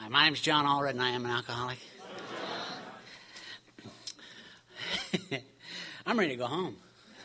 Hi, my name's John Allred, and I am an alcoholic. I'm ready to go home.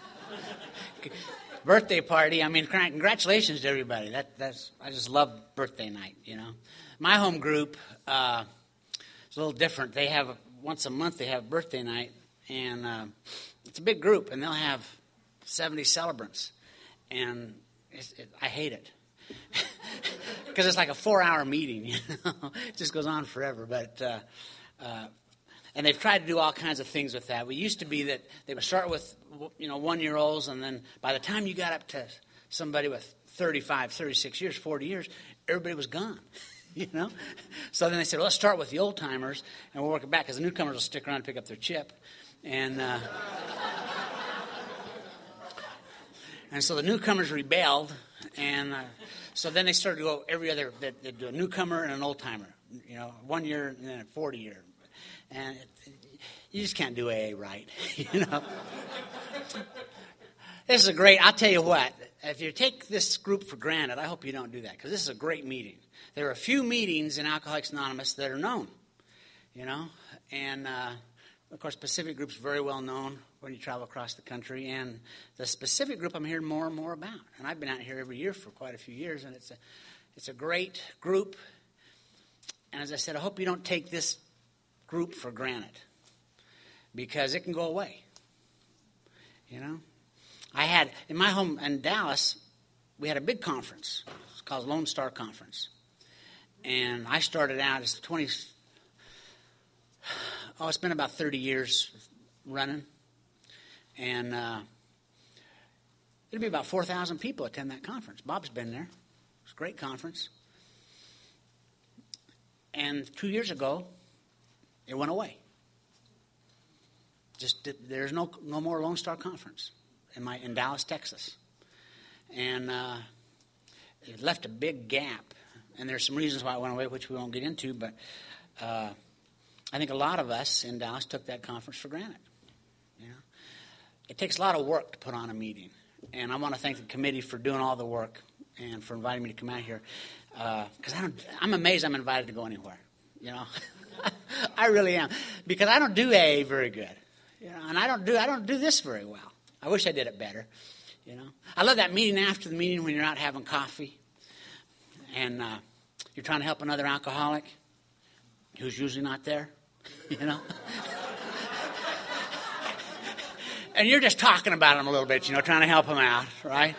Birthday party. I mean, congratulations to everybody. That's I just love birthday night. You know, my home group is a little different. They have once a month. They have birthday night, and it's a big group, and they'll have 70 celebrants, and I hate it. Because it's like a 4-hour meeting, you know. It just goes on forever. But and they've tried to do all kinds of things with that. We used to be that they would start with, 1-year-olds, and then by the time you got up to somebody with 35, 36 years, 40 years, everybody was gone, you know. So then they said, well, let's start with the old timers, and we'll work it back because the newcomers will stick around and pick up their chip, and so the newcomers rebelled, and so then they started to go every other. They do a newcomer and an old timer, 1 year and then a 40-year, and you just can't do AA right, you know. This is a great. I'll tell you what. If you take this group for granted, I hope you don't do that because this is a great meeting. There are a few meetings in Alcoholics Anonymous that are known, and of course, Pacific Group's very well known when you travel across the country, and the specific group I'm hearing more and more about. And I've been out here every year for quite a few years, and it's a great group. And as I said, I hope you don't take this group for granted because it can go away. I had in my home in Dallas, we had a big conference. It's called Lone Star Conference, and I started out as it's been about 30 years running. And it'll be about 4,000 people attend that conference. Bob's been there. It's a great conference. And 2 years ago, it went away. There's no more Lone Star Conference in Dallas, Texas. And it left a big gap. And there's some reasons why it went away, which we won't get into. But I think a lot of us in Dallas took that conference for granted. It takes a lot of work to put on a meeting, and I want to thank the committee for doing all the work and for inviting me to come out here. Because I'm amazed I'm invited to go anywhere. I really am, because I don't do AA very good, and I don't do this very well. I wish I did it better. I love that meeting after the meeting when you're out having coffee, and you're trying to help another alcoholic who's usually not there. And you're just talking about them a little bit, trying to help them out, right?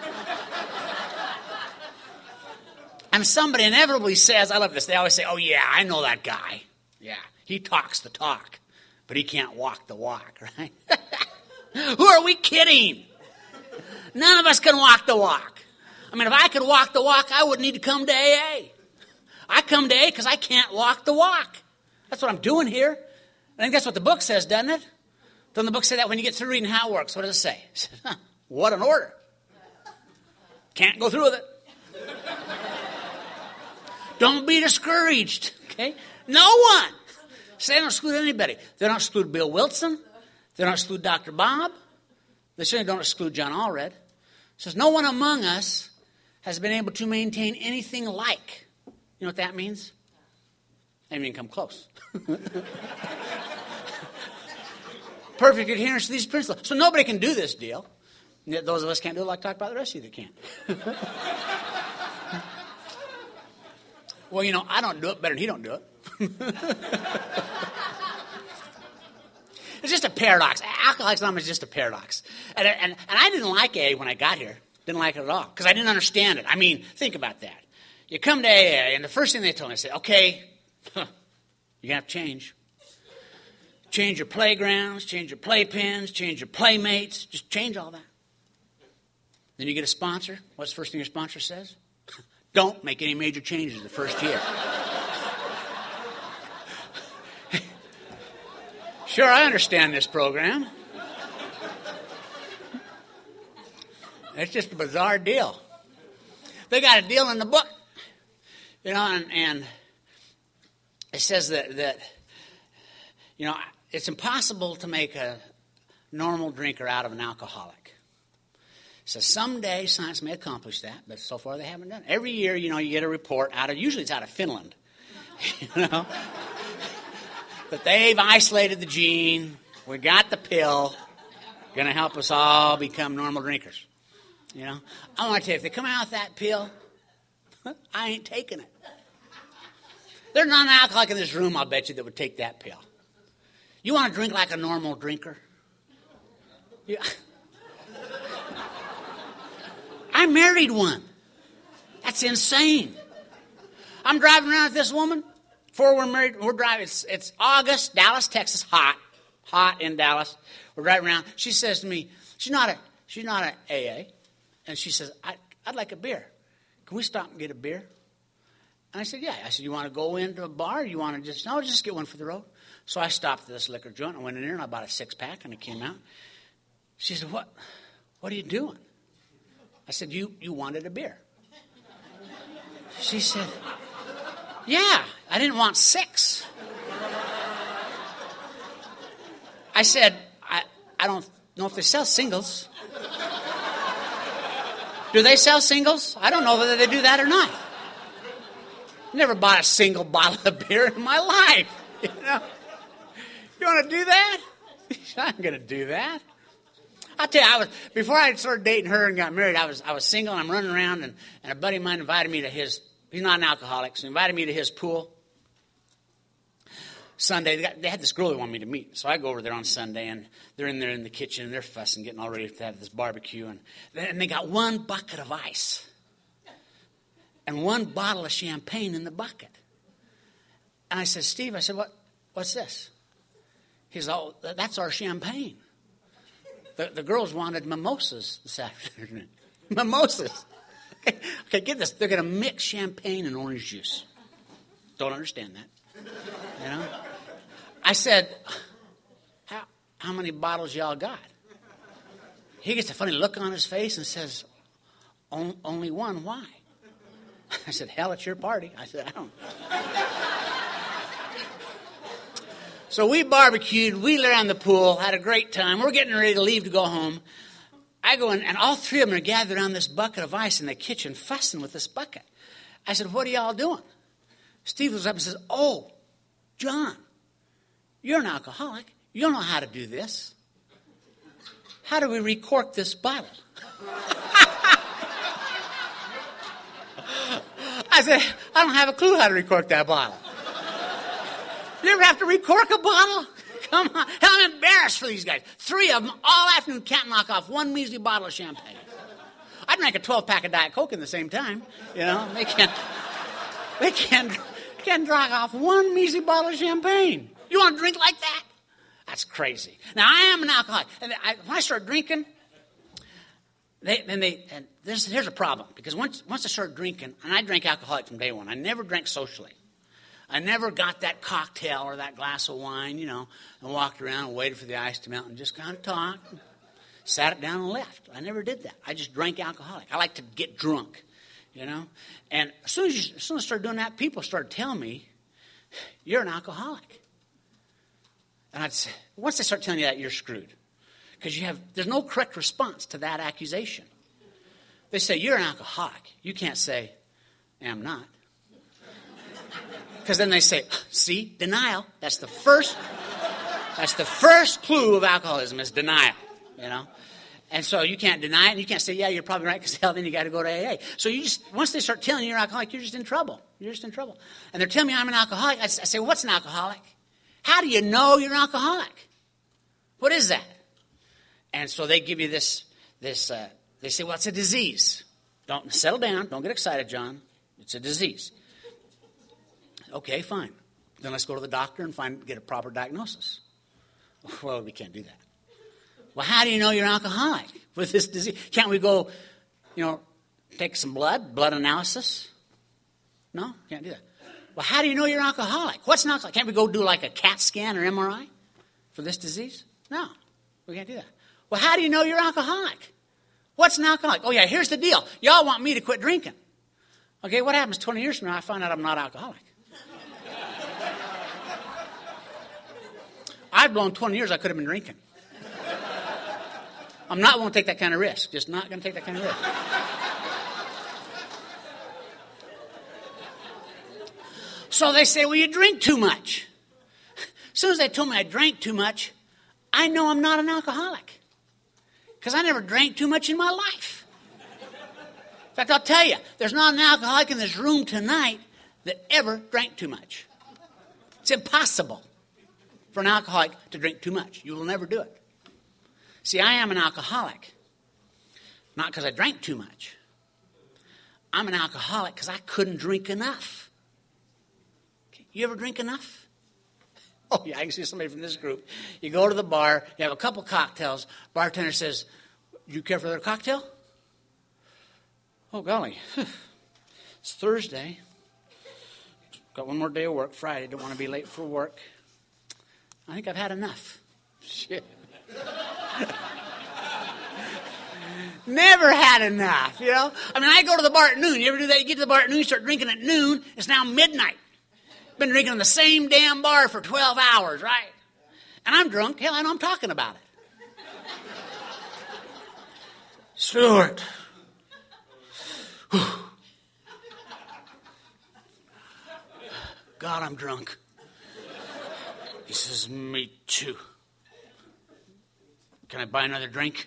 And somebody inevitably says, I love this, they always say, oh yeah, I know that guy. Yeah, he talks the talk, but he can't walk the walk, right? Who are we kidding? None of us can walk the walk. I mean, if I could walk the walk, I wouldn't need to come to AA. I come to AA because I can't walk the walk. That's what I'm doing here. I think that's what the book says, doesn't it? Doesn't the book say that when you get through reading how it works? What does it say? What an order. Can't go through with it. Don't be discouraged. Okay? No one. So they don't exclude anybody. They don't exclude Bill Wilson. They don't exclude Dr. Bob. They certainly don't exclude John Allred. It says no one among us has been able to maintain anything like. You know what that means? I didn't even come close. Perfect adherence to these principles. So nobody can do this deal. Those of us can't do it like talk about the rest of you that can't. Well, I don't do it better than he don't do it. It's just a paradox. Alcoholics Anonymous is just a paradox. And I didn't like AA when I got here. Didn't like it at all because I didn't understand it. I mean, think about that. You come to AA, and the first thing they told me, they said, okay, you're going to have to change. Change your playgrounds, change your playpens, change your playmates. Just change all that. Then you get a sponsor. What's the first thing your sponsor says? Don't make any major changes the first year. Sure, I understand this program. It's just a bizarre deal. They got a deal in the book, and it says that it's impossible to make a normal drinker out of an alcoholic. So someday science may accomplish that, but so far they haven't done it. Every year, you get a report usually it's out of Finland. You know? But they've isolated the gene. We got the pill. Going to help us all become normal drinkers. You know? I want to tell you, if they come out with that pill, I ain't taking it. There's not an alcoholic in this room, I'll bet you, that would take that pill. You want to drink like a normal drinker? Yeah. I married one. That's insane. I'm driving around with this woman. Before we're married, we're driving. It's August, Dallas, Texas, hot in Dallas. We're driving around. She says to me, she's not an AA, and she says, I'd like a beer. Can we stop and get a beer? And I said, yeah. I said, you want to go into a bar? Or you want to just get one for the road? So I stopped at this liquor joint. I went in there and I bought a 6-pack, and I came out. She said, what are you doing? I said, you wanted a beer. She said, yeah, I didn't want 6. I said, I don't know if they sell singles. Do they sell singles? I don't know whether they do that or not. Never bought a single bottle of beer in my life. You know? You want to do that? I'm going to do that. I'll tell you, before I started dating her and got married, I was single, and I'm running around, and a buddy of mine invited me to his, he's not an alcoholic, so he invited me to his pool. Sunday, they had this girl they wanted me to meet. So I go over there on Sunday, and they're in there in the kitchen, and they're fussing, getting all ready to have this barbecue. And they got one bucket of ice and one bottle of champagne in the bucket. And I said, Steve, I said, what's this? He said, oh, that's our champagne. The girls wanted mimosas this afternoon. Mimosas. Okay, get this. They're going to mix champagne and orange juice. Don't understand that. You know? I said, how many bottles y'all got? He gets a funny look on his face and says, only one. Why? I said, hell, it's your party. I said, I don't. So we barbecued. We lay on the pool, had a great time. We're getting ready to leave to go home. I go in, and all three of them are gathered on this bucket of ice in the kitchen, fussing with this bucket. I said, what are y'all doing? Steve was up and says, oh, John, you're an alcoholic. You don't know how to do this. How do we recork this bottle? I said, I don't have a clue how to recork that bottle. You ever have to recork a bottle? Come on. Hell, I'm embarrassed for these guys. 3 of them all afternoon can't knock off one measly bottle of champagne. I drank a 12-pack of Diet Coke in the same time. You know, they can't knock off one measly bottle of champagne. You want to drink like that? That's crazy. Now, I am an alcoholic. And when I start drinking, here's a problem. Because once I start drinking, and I drank alcoholic from day one. I never drank socially. I never got that cocktail or that glass of wine, you know, and walked around and waited for the ice to melt and just kind of talked, sat it down and left. I never did that. I just drank alcoholic. I like to get drunk, you know. And as soon as I started doing that, people started telling me, you're an alcoholic. And I'd say, once they start telling you that, you're screwed. Because there's no correct response to that accusation. They say, you're an alcoholic. You can't say, I'm not. Because then they say, see, denial. That's the first clue of alcoholism is denial, you know. And so you can't deny it, and you can't say, yeah, you're probably right, because hell, then you got to go to AA. So once they start telling you you're an alcoholic, you're just in trouble. You're just in trouble. And they're telling me I'm an alcoholic. I say, what's an alcoholic? How do you know you're an alcoholic? What is that? And so they give you this they say, well, it's a disease. Don't settle down. Don't get excited, John. It's a disease. Okay, fine. Then let's go to the doctor and get a proper diagnosis. Well, we can't do that. Well, how do you know you're an alcoholic with this disease? Can't we go, take some blood analysis? No, can't do that. Well, how do you know you're an alcoholic? What's an alcoholic? Can't we go do like a CAT scan or MRI for this disease? No, we can't do that. Well, how do you know you're alcoholic? What's an alcoholic? Oh, yeah, here's the deal. Y'all want me to quit drinking. Okay, what happens 20 years from now? I find out I'm not alcoholic. I've blown 20 years I could have been drinking. I'm not going to take that kind of risk. Just not going to take that kind of risk. So they say, well, you drink too much. As soon as they told me I drank too much, I know I'm not an alcoholic. Because I never drank too much in my life. In fact, I'll tell you, there's not an alcoholic in this room tonight that ever drank too much. It's impossible for an alcoholic to drink too much. You will never do it. See, I am an alcoholic, not because I drank too much. I'm an alcoholic because I couldn't drink enough. Okay. You ever drink enough? Oh, yeah, I can see somebody from this group. You go to the bar, you have a couple cocktails. Bartender says, "Do you care for another cocktail?" Oh, golly. It's Thursday. Got one more day of work, Friday. Don't want to be late for work. I think I've had enough. Shit. Never had enough, you know. I mean, I go to the bar at noon. You ever do that? You get to the bar at noon, you start drinking at noon. It's now midnight. Been drinking in the same damn bar for 12 hours, right? And I'm drunk. Hell, I know I'm talking about it. Stuart. God, I'm drunk. He says, me too. Can I buy another drink?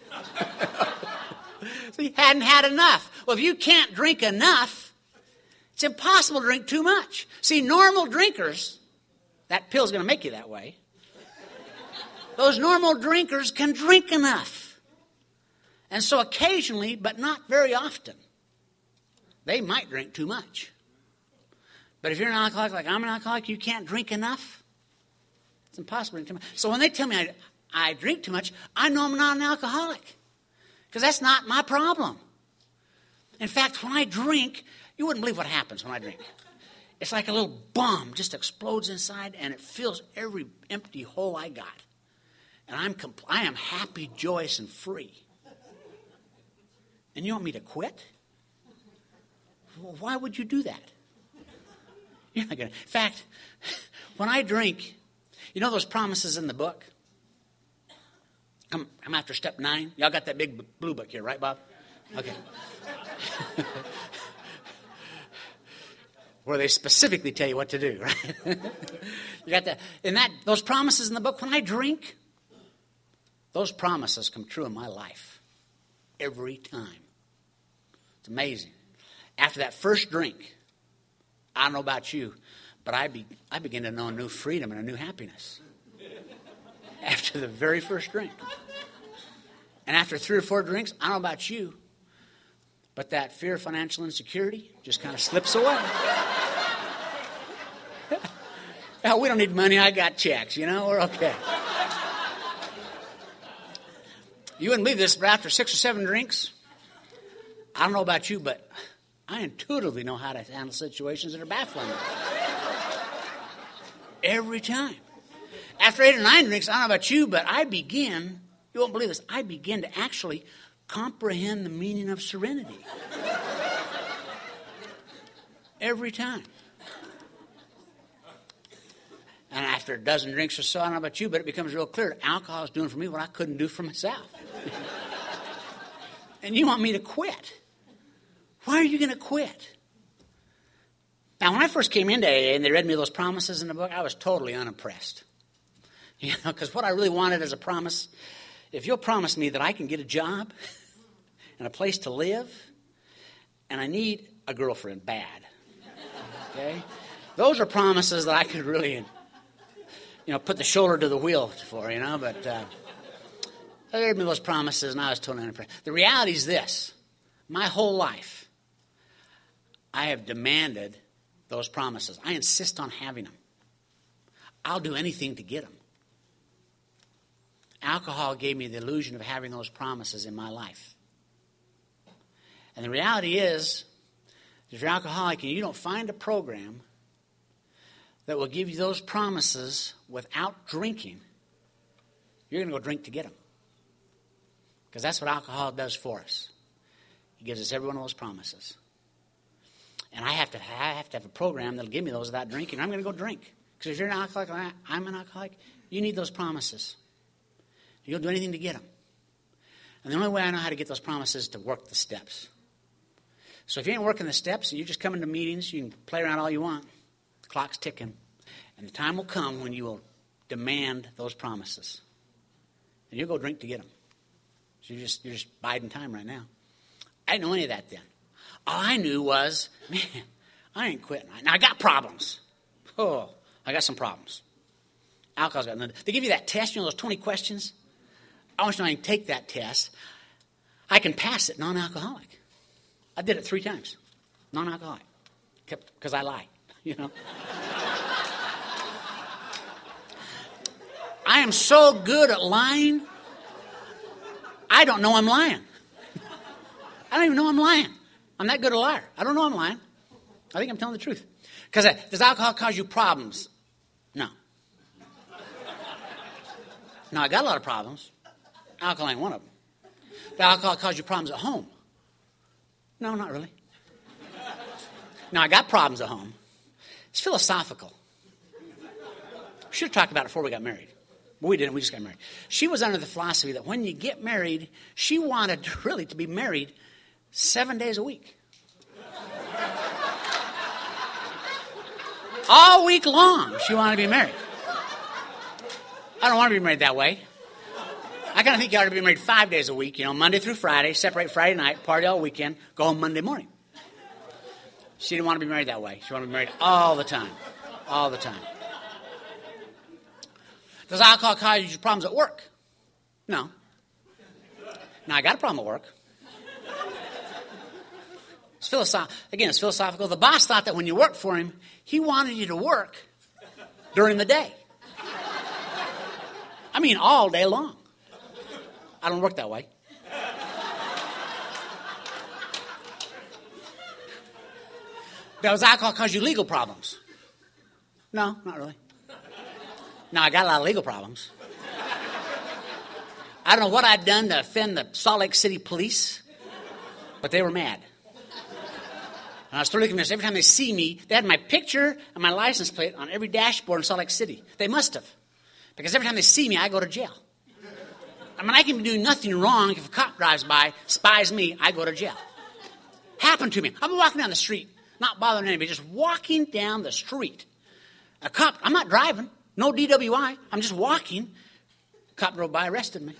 So he hadn't had enough. Well, if you can't drink enough, it's impossible to drink too much. See, normal drinkers, that pill's going to make you that way. Those normal drinkers can drink enough. And so occasionally, but not very often, they might drink too much. But if you're an alcoholic like I'm an alcoholic, you can't drink enough. It's impossible to drink too much. So when they tell me I drink too much, I know I'm not an alcoholic. Because that's not my problem. In fact, when I drink, you wouldn't believe what happens when I drink. It's like a little bomb just explodes inside and it fills every empty hole I got. And I am happy, joyous, and free. And you want me to quit? Well, why would you do that? You're not going to. In fact, when I drink, you know those promises in the book? I'm after step 9. Y'all got that big blue book here, right, Bob? Okay. Where they specifically tell you what to do, right? You got that. And those promises in the book, when I drink, those promises come true in my life. Every time. It's amazing. After that first drink, I don't know about you, but I begin to know a new freedom and a new happiness. After the very first drink. And after 3 or 4 drinks, I don't know about you, but that fear of financial insecurity just kind of slips away. Hell, we don't need money. I got checks, you know. We're okay. You wouldn't believe this, but after 6 or 7 drinks, I don't know about you, but I intuitively know how to handle situations that are baffling me. Every time. After 8 or 9 drinks, I don't know about you, but you won't believe this, I begin to actually comprehend the meaning of serenity. Every time. And after a dozen drinks or so, I don't know about you, but it becomes real clear that alcohol is doing for me what I couldn't do for myself. And you want me to quit. Why are you going to quit? Now, when I first came into AA and they read me those promises in the book, I was totally unimpressed. You know, because what I really wanted as a promise, if you'll promise me that I can get a job and a place to live, and I need a girlfriend bad, okay? Those are promises that I could really, put the shoulder to the wheel for, but they gave me those promises and I was totally unimpressed. The reality is this. My whole life, I have demanded those promises. I insist on having them. I'll do anything to get them. Alcohol gave me the illusion of having those promises in my life. And the reality is, if you're alcoholic and you don't find a program that will give you those promises without drinking, you're going to go drink to get them. Because that's what alcohol does for us. It gives us every one of those promises. And I have to have a program that will give me those without drinking. I'm going to go drink. Because if you're an alcoholic like I'm an alcoholic, you need those promises. You'll do anything to get them. And the only way I know how to get those promises is to work the steps. So if you ain't working the steps and you're just coming to meetings, you can play around all you want. The clock's ticking. And the time will come when you will demand those promises. And you'll go drink to get them. So you're just biding time right now. I didn't know any of that then. All I knew was, man, I ain't quitting. Now, I got problems. Oh, I got some problems. Alcohol's got nothing. They give you that test, those 20 questions. I want you to know I can take that test. I can pass it non-alcoholic. I did it 3 times. Non-alcoholic. Because I lie, I am so good at lying, I don't know I'm lying. I don't even know I'm lying. I'm that good a liar. I don't know I'm lying. I think I'm telling the truth. Because does alcohol cause you problems? No. No, I got a lot of problems. Alcohol ain't one of them. Does alcohol cause you problems at home? No, not really. Now, I got problems at home. It's philosophical. We should have talked about it before we got married. But we didn't. We just got married. She was under the philosophy that when you get married, she wanted really to be married 7 days a week. All week long, she wanted to be married. I don't want to be married that way. I kind of think you ought to be married 5 days a week, Monday through Friday, separate Friday night, party all weekend, go home Monday morning. She didn't want to be married that way. She wanted to be married all the time. All the time. Does alcohol cause you problems at work? No. Now, I got a problem at work. It's philosophical. The boss thought that when you worked for him, he wanted you to work during the day. I mean, all day long. I don't work that way. Does alcohol cause you legal problems? No, not really. Now, I got a lot of legal problems. I don't know what I'd done to offend the Salt Lake City police, but they were mad. And I was totally convinced every time they see me, they had my picture and my license plate on every dashboard in Salt Lake City. They must have. Because every time they see me, I go to jail. I mean, I can be doing nothing wrong. If a cop drives by, spies me, I go to jail. Happened to me. I'm walking down the street, not bothering anybody, just walking down the street. A cop, I'm not driving, no DWI, I'm just walking. A cop drove by, arrested me.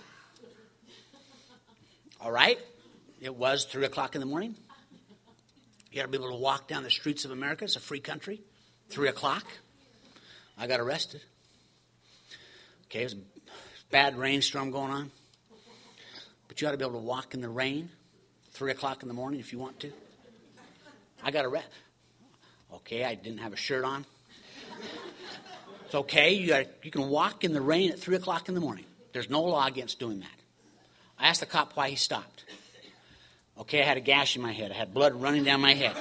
All right, it was 3 o'clock in the morning. You got to be able to walk down the streets of America. It's a free country. 3 o'clock. I got arrested. Okay, it was a bad rainstorm going on. But you ought to be able to walk in the rain 3 o'clock in the morning if you want to. I got arrested. Okay, I didn't have a shirt on. It's okay. You can walk in the rain at 3 o'clock in the morning. There's no law against doing that. I asked the cop why he stopped. Okay, I had a gash in my head. I had blood running down my head.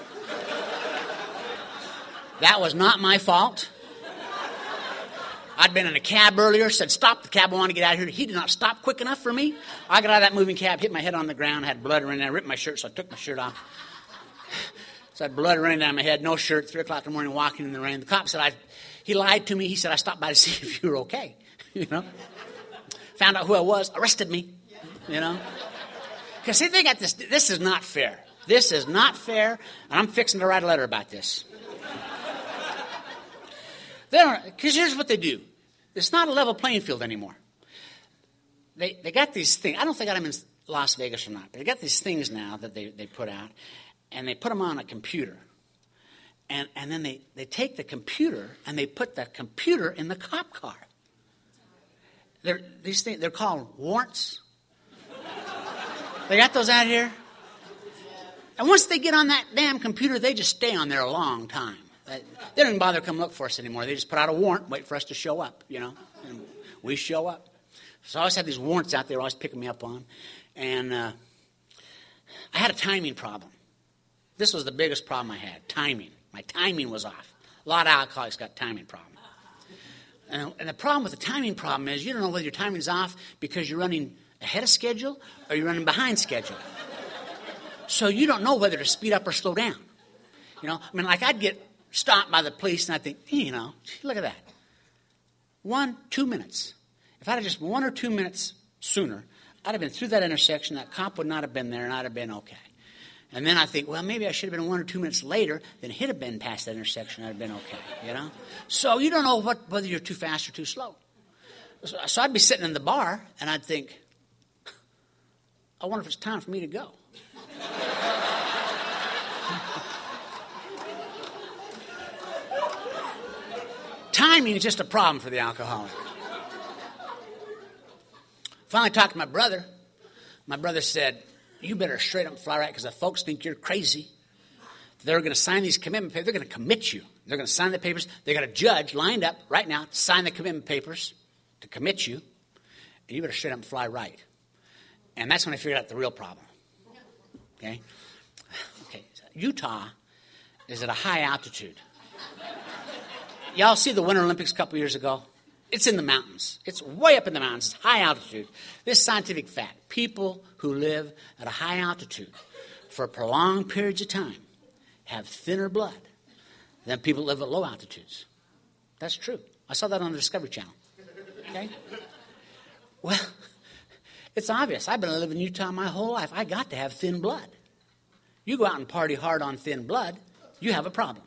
That was not my fault. I'd been in a cab earlier, said, stop the cab, I want to get out of here. He did not stop quick enough for me. I got out of that moving cab, hit my head on the ground, had blood running down. I ripped my shirt, so I took my shirt off. So I had blood running down my head, no shirt, 3 o'clock in the morning, walking in the rain. The cop said, he lied to me. He said, I stopped by to see if you were okay. Found out who I was, arrested me, Because see, they got this. This is not fair. This is not fair, and I'm fixing to write a letter about this. Because here's what they do. It's not a level playing field anymore. They got these things. I don't think I'm in Las Vegas or not, but they got these things now that they put out, and they put them on a computer. And then they take the computer, and they put the computer in the cop car. These things, they're called warrants. They got those out here. And once they get on that damn computer, they just stay on there a long time. They don't even bother to come look for us anymore. They just put out a warrant, wait for us to show up, and we show up. So I always had these warrants out there, always picking me up on. And I had a timing problem. This was the biggest problem I had, timing. My timing was off. A lot of alcoholics got timing problems. And the problem with the timing problem is you don't know whether your timing's off because you're running ahead of schedule or you're running behind schedule. So you don't know whether to speed up or slow down. Like I'd get stopped by the police and I'd think, look at that. 1-2 minutes. If I'd have just 1 or 2 minutes sooner, I'd have been through that intersection, that cop would not have been there, and I'd have been okay. And then I think, well, maybe I should have been 1 or 2 minutes later, then it had been past that intersection, I'd have been okay, So you don't know whether you're too fast or too slow. So I'd be sitting in the bar, and I'd think, I wonder if it's time for me to go. Timing is just a problem for the alcoholic. Finally talked to my brother. My brother said, you better straight up fly right, because the folks think you're crazy. They're going to sign these commitment papers. They're going to commit you. They're going to sign the papers. They got a judge lined up right now to sign the commitment papers to commit you. And you better straight up fly right. And that's when I figured out the real problem. Okay? Utah is at a high altitude. Y'all see the Winter Olympics a couple years ago? It's in the mountains. It's way up in the mountains. It's high altitude. This is scientific fact. People who live at a high altitude for prolonged periods of time have thinner blood than people who live at low altitudes. That's true. I saw that on the Discovery Channel. Okay? Well, it's obvious. I've been living in Utah my whole life. I got to have thin blood. You go out and party hard on thin blood, you have a problem.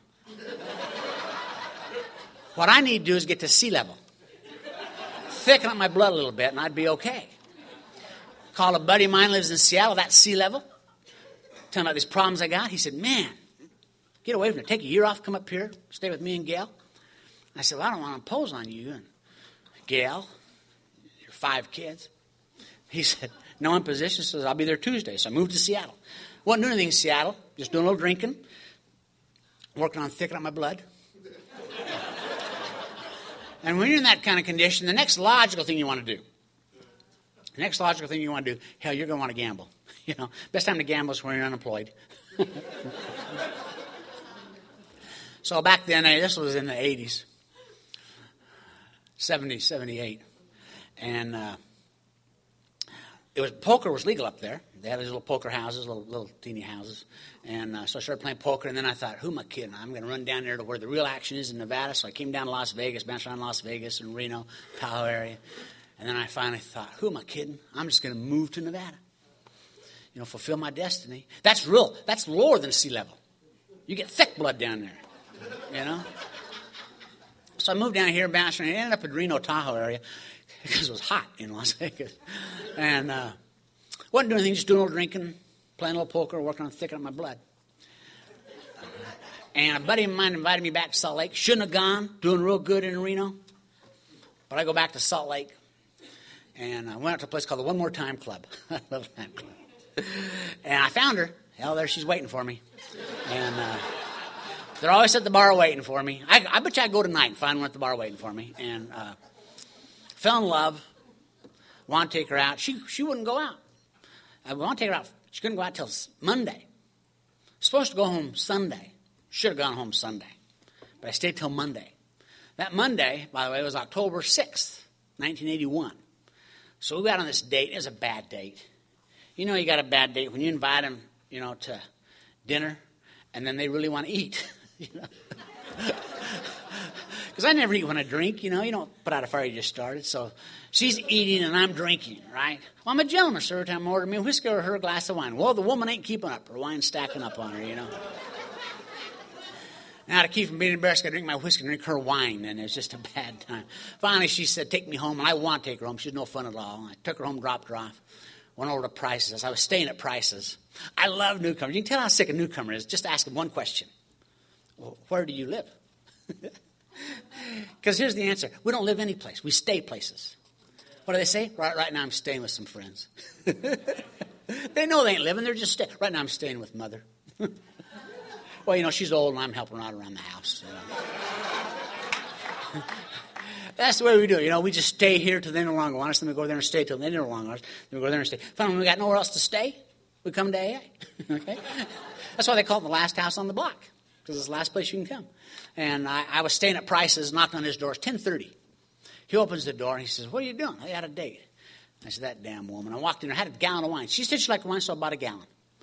What I need to do is get to sea level. Thicken up my blood a little bit, and I'd be okay. Call a buddy of mine, lives in Seattle, that's sea level. Tell him about these problems I got. He said, man, get away from it. Take a year off, come up here, stay with me and Gail. I said, well, I don't want to impose on you and Gail, your 5 kids. He said, no imposition. Says, I'll be there Tuesday. So I moved to Seattle. Wasn't doing anything in Seattle, just doing a little drinking, working on thickening up my blood. And when you're in that kind of condition, the next logical thing you want to do, hell, you're going to want to gamble. Best time to gamble is when you're unemployed. So back then, this was in the 80s, 70, 78. And poker was legal up there. They had these little poker houses, little teeny houses. And so I started playing poker, and then I thought, who am I kidding? I'm going to run down there to where the real action is in Nevada. So I came down to Las Vegas, bounced around Las Vegas and Reno, Tahoe area. And then I finally thought, who am I kidding? I'm just going to move to Nevada. Fulfill my destiny. That's real. That's lower than sea level. You get thick blood down there, So I moved down here, bounced around, and ended up in Reno, Tahoe area because it was hot in Las Vegas. And wasn't doing anything, just doing a little drinking, playing a little poker, working on thickening up my blood. And a buddy of mine invited me back to Salt Lake. Shouldn't have gone, doing real good in Reno. But I go back to Salt Lake, and I went out to a place called the One More Time Club. I love that club. And I found her. Hell, there she's waiting for me. And they're always at the bar waiting for me. I bet you I'd go tonight and find one at the bar waiting for me. And fell in love. Want to take her out. She wouldn't go out. I want to take her out. She couldn't go out till Monday. Supposed to go home Sunday. Should have gone home Sunday. But I stayed till Monday. That Monday, by the way, was October 6th, 1981. So we got on this date. It was a bad date. You got a bad date when you invite them, to dinner, and then they really want to eat. Because I never eat when I drink, you don't put out a fire you just started. So she's eating and I'm drinking, right? Well, I'm a gentleman, sir. Every time I order me a whiskey or her a glass of wine. Well, the woman ain't keeping up. Her wine's stacking up on her, Now, to keep from being embarrassed, I drink my whiskey and drink her wine, and it's just a bad time. Finally, she said, take me home, and I want to take her home. She's no fun at all. I took her home, dropped her off, went over to Price's. I was staying at Price's. I love newcomers. You can tell how sick a newcomer is. Just ask them one question. Well, where do you live? Because here's the answer. We don't live any place. We stay places. What do they say? Right now I'm staying with some friends. They know they ain't living. They're just staying. Right now I'm staying with Mother. Well, she's old and I'm helping her out around the house. That's the way we do it. We just stay here till they no longer want us. Then we go there and stay till they no longer want us. Then we go there and stay. Finally, when we got nowhere else to stay, we come to AA. Okay? That's why they call it the last house on the block. Because it's the last place you can come. And I was staying at Price's, knocked on his door. It's 10:30. He opens the door and he says, what are you doing? I had a date. I said, that damn woman. I walked in there, had a gallon of wine. She said she liked wine, so I bought a gallon.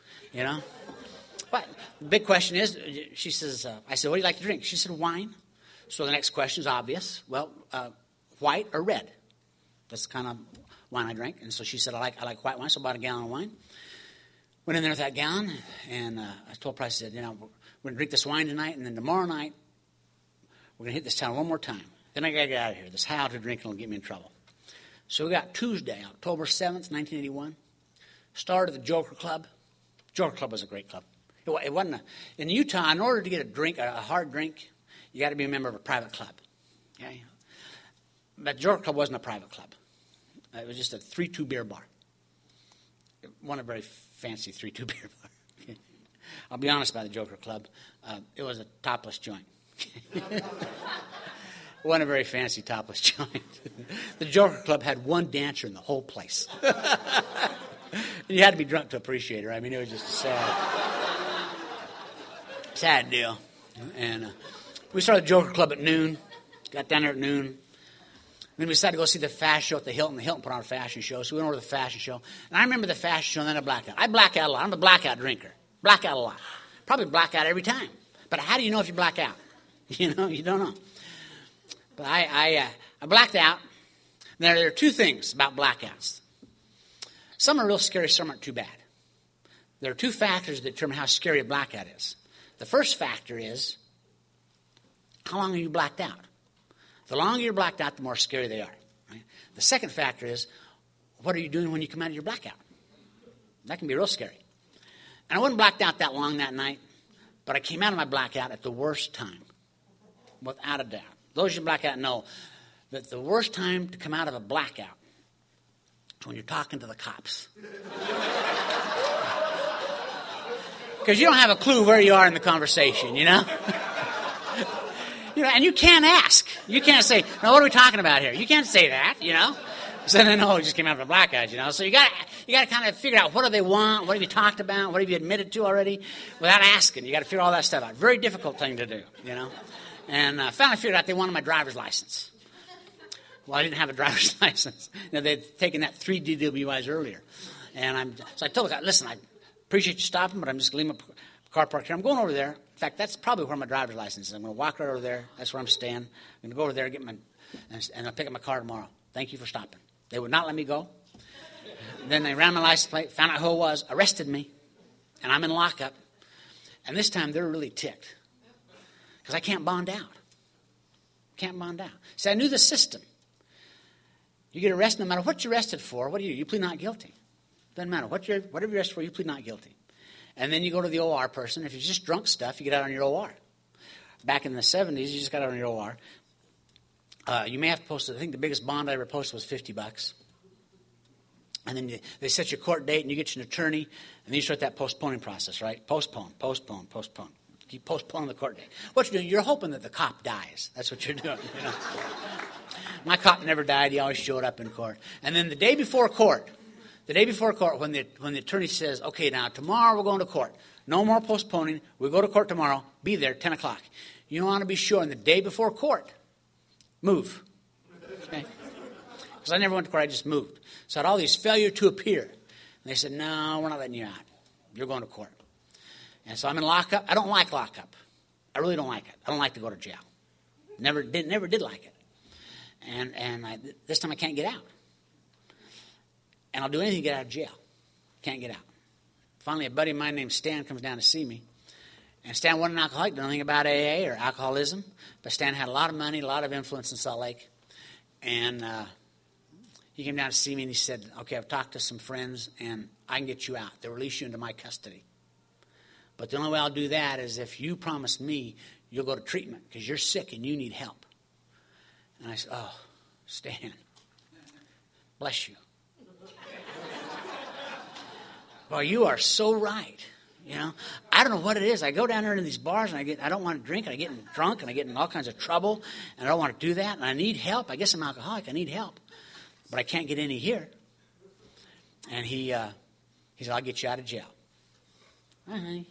But the big question is, she says, I said, what do you like to drink? She said, wine. So the next question is obvious. Well, white or red? That's the kind of wine I drank. And so she said, I like white wine, so I bought a gallon of wine. Went in there with that gallon, and I told Price, I said, we're going to drink this wine tonight, and then tomorrow night, we're going to hit this town one more time. Then I got to get out of here. This high altitude drinking will get me in trouble. So we got Tuesday, October 7th, 1981. Started the Joker Club. Joker Club was a great club. It wasn't in Utah, in order to get a drink, a hard drink, you got to be a member of a private club. Okay? But Joker Club wasn't a private club. It was just a 3-2 beer bar. It wasn't a very fancy 3-2 beer bar. Okay? I'll be honest about the Joker Club. It was a topless joint. It wasn't a very fancy topless joint. The Joker Club had one dancer in the whole place. You had to be drunk to appreciate her. I mean, it was just a sad deal. And we started the Joker Club at noon. Got down there at noon. Then we decided to go see the fashion show at the Hilton. The Hilton put on a fashion show, so we went over to the fashion show. And I remember the fashion show, and then I blacked out. I black out a lot. I'm a blackout drinker. Black out a lot. Probably black out every time. But how do you know if you black out? You don't know. But I blacked out. There are two things about blackouts. Some are real scary, some aren't too bad. There are two factors that determine how scary a blackout is. The first factor is, how long are you blacked out? The longer you're blacked out, the more scary they are. Right? The second factor is, what are you doing when you come out of your blackout? That can be real scary. And I wasn't blacked out that long that night, but I came out of my blackout at the worst time, without a doubt. Those who black out know that the worst time to come out of a blackout is when you're talking to the cops. Because you don't have a clue where you are in the conversation, and you can't ask. You can't say, "No, what are we talking about here?" You can't say that, So then, we just came out of a blackout, So you got to kind of figure out, what do they want? What have you talked about? What have you admitted to already? Without asking, you got to figure all that stuff out. Very difficult thing to do, And finally figured out they wanted my driver's license. Well, I didn't have a driver's license. They'd taken that 3 DWIs earlier. So I told the guy, "Listen, I appreciate you stopping, but I'm just going to leave my car parked here. I'm going over there. In fact, that's probably where my driver's license is. I'm going to walk right over there. That's where I'm staying. I'm going to go over there, and I'll pick up my car tomorrow. Thank you for stopping." They would not let me go. Then they ran my license plate, found out who it was, arrested me, and I'm in lockup. And this time they're really ticked because I can't bond out. Can't bond out. See, I knew the system. You get arrested, no matter what you're arrested for, what do? You plead not guilty. Doesn't matter. Whatever you're arrested for, you plead not guilty. And then you go to the OR person. If it's just drunk stuff, you get out on your OR. Back in the 70s, you just got out on your OR. You may have to post, I think the biggest bond I ever posted was $50. And then they set your court date, and you get you an attorney, and then you start that postponing process, right? Postpone. Keep postponing the court date. What you're doing, you're hoping that the cop dies. That's what you're doing, My cop never died. He always showed up in court. And then the day before court, when the attorney says, "Okay, now tomorrow we're going to court. No more postponing. We go to court tomorrow. Be there 10 o'clock. You want to be sure, and the day before court, move." Okay? Because I never went to court. I just moved. So I had all these failure to appear. And they said, "No, we're not letting you out. You're going to court." And so I'm in lockup. I don't like lockup. I really don't like it. I don't like to go to jail. Never did like it. And this time I can't get out. And I'll do anything to get out of jail. Can't get out. Finally, a buddy of mine named Stan comes down to see me. And Stan wasn't an alcoholic, didn't know anything about AA or alcoholism. But Stan had a lot of money, a lot of influence in Salt Lake. And he came down to see me and he said, "Okay, I've talked to some friends and I can get you out. They'll release you into my custody. But the only way I'll do that is if you promise me you'll go to treatment because you're sick and you need help." And I said, "Oh, Stan, bless you. Well, you are so right. I don't know what it is. I go down there into these bars and I don't want to drink and I get drunk and I get in all kinds of trouble and I don't want to do that and I need help. I guess I'm an alcoholic. I need help. But I can't get any here." And he said, "I'll get you out of jail." All right.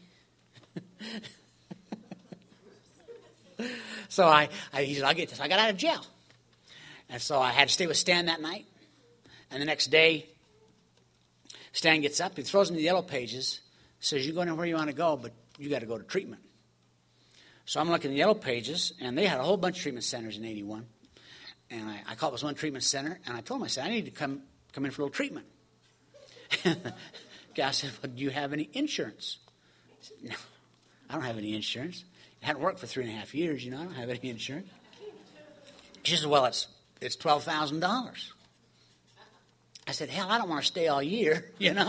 So he said, "I'll get this." I got out of jail. And so I had to stay with Stan that night. And the next day, Stan gets up, he throws me the yellow pages, says, "You go anywhere you want to go, but you got to go to treatment." So I'm looking at the yellow pages, and they had a whole bunch of treatment centers in 81. And I called this one treatment center, and I told him, I said, "I need to come in for a little treatment." Gal said, well, do you have any insurance? I said, no, I don't have any insurance. I hadn't worked for 3.5 years, I don't have any insurance. She said, well, it's $12,000. I said, hell, I don't want to stay all year,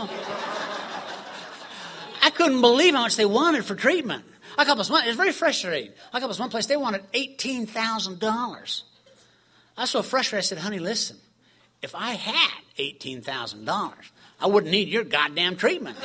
I couldn't believe how much they wanted for treatment. It was very frustrating. I got one place, they wanted $18,000. I was so frustrated, I said, honey, listen, if I had $18,000, I wouldn't need your goddamn treatment,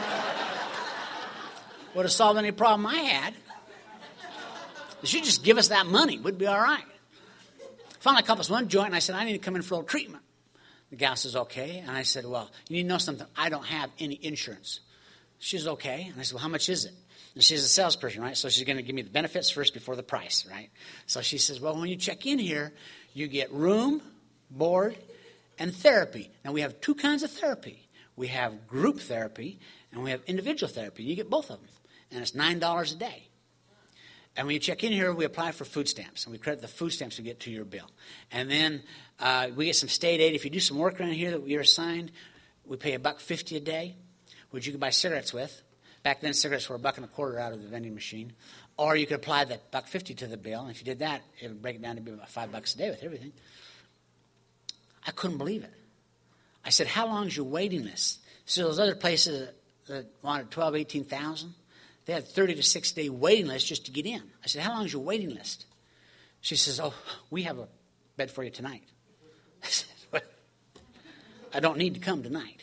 Would have solved any problem I had. You should just give us that money. We'd be all right. Finally, I called us one joint, and I said, I need to come in for a little treatment. The gal says, okay. And I said, well, you need to know something. I don't have any insurance. She says, okay. And I said, well, how much is it? And she's a salesperson, right? So she's going to give me the benefits first before the price, right? So she says, well, when you check in here, you get room, board, and therapy. Now, we have two kinds of therapy. We have group therapy, and we have individual therapy. You get both of them. And it's $9 a day. And when you check in here, we apply for food stamps, and we credit the food stamps we get to your bill. And then we get some state aid. If you do some work around here that you're assigned, we pay $1.50 a day, which you can buy cigarettes with. Back then, cigarettes were $1.25 out of the vending machine. Or you could apply that $1.50 to the bill, and if you did that, it would break it down to be about $5 a day with everything. I couldn't believe it. I said, how long is your waiting list? So those other places that wanted 12, 18,000, they had 30 to 60-day waiting list just to get in. I said, how long is your waiting list? She says, oh, we have a bed for you tonight. I said, well, I don't need to come tonight.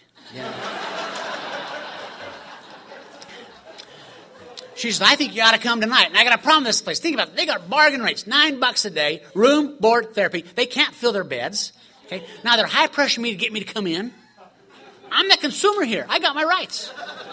She says, I think you ought to come tonight. And I got a problem with this place. Think about it. They got bargain rates, $9 a day, room, board, therapy. They can't fill their beds. Okay? Now they're high pressure me to get me to come in. I'm the consumer here. I got my rights.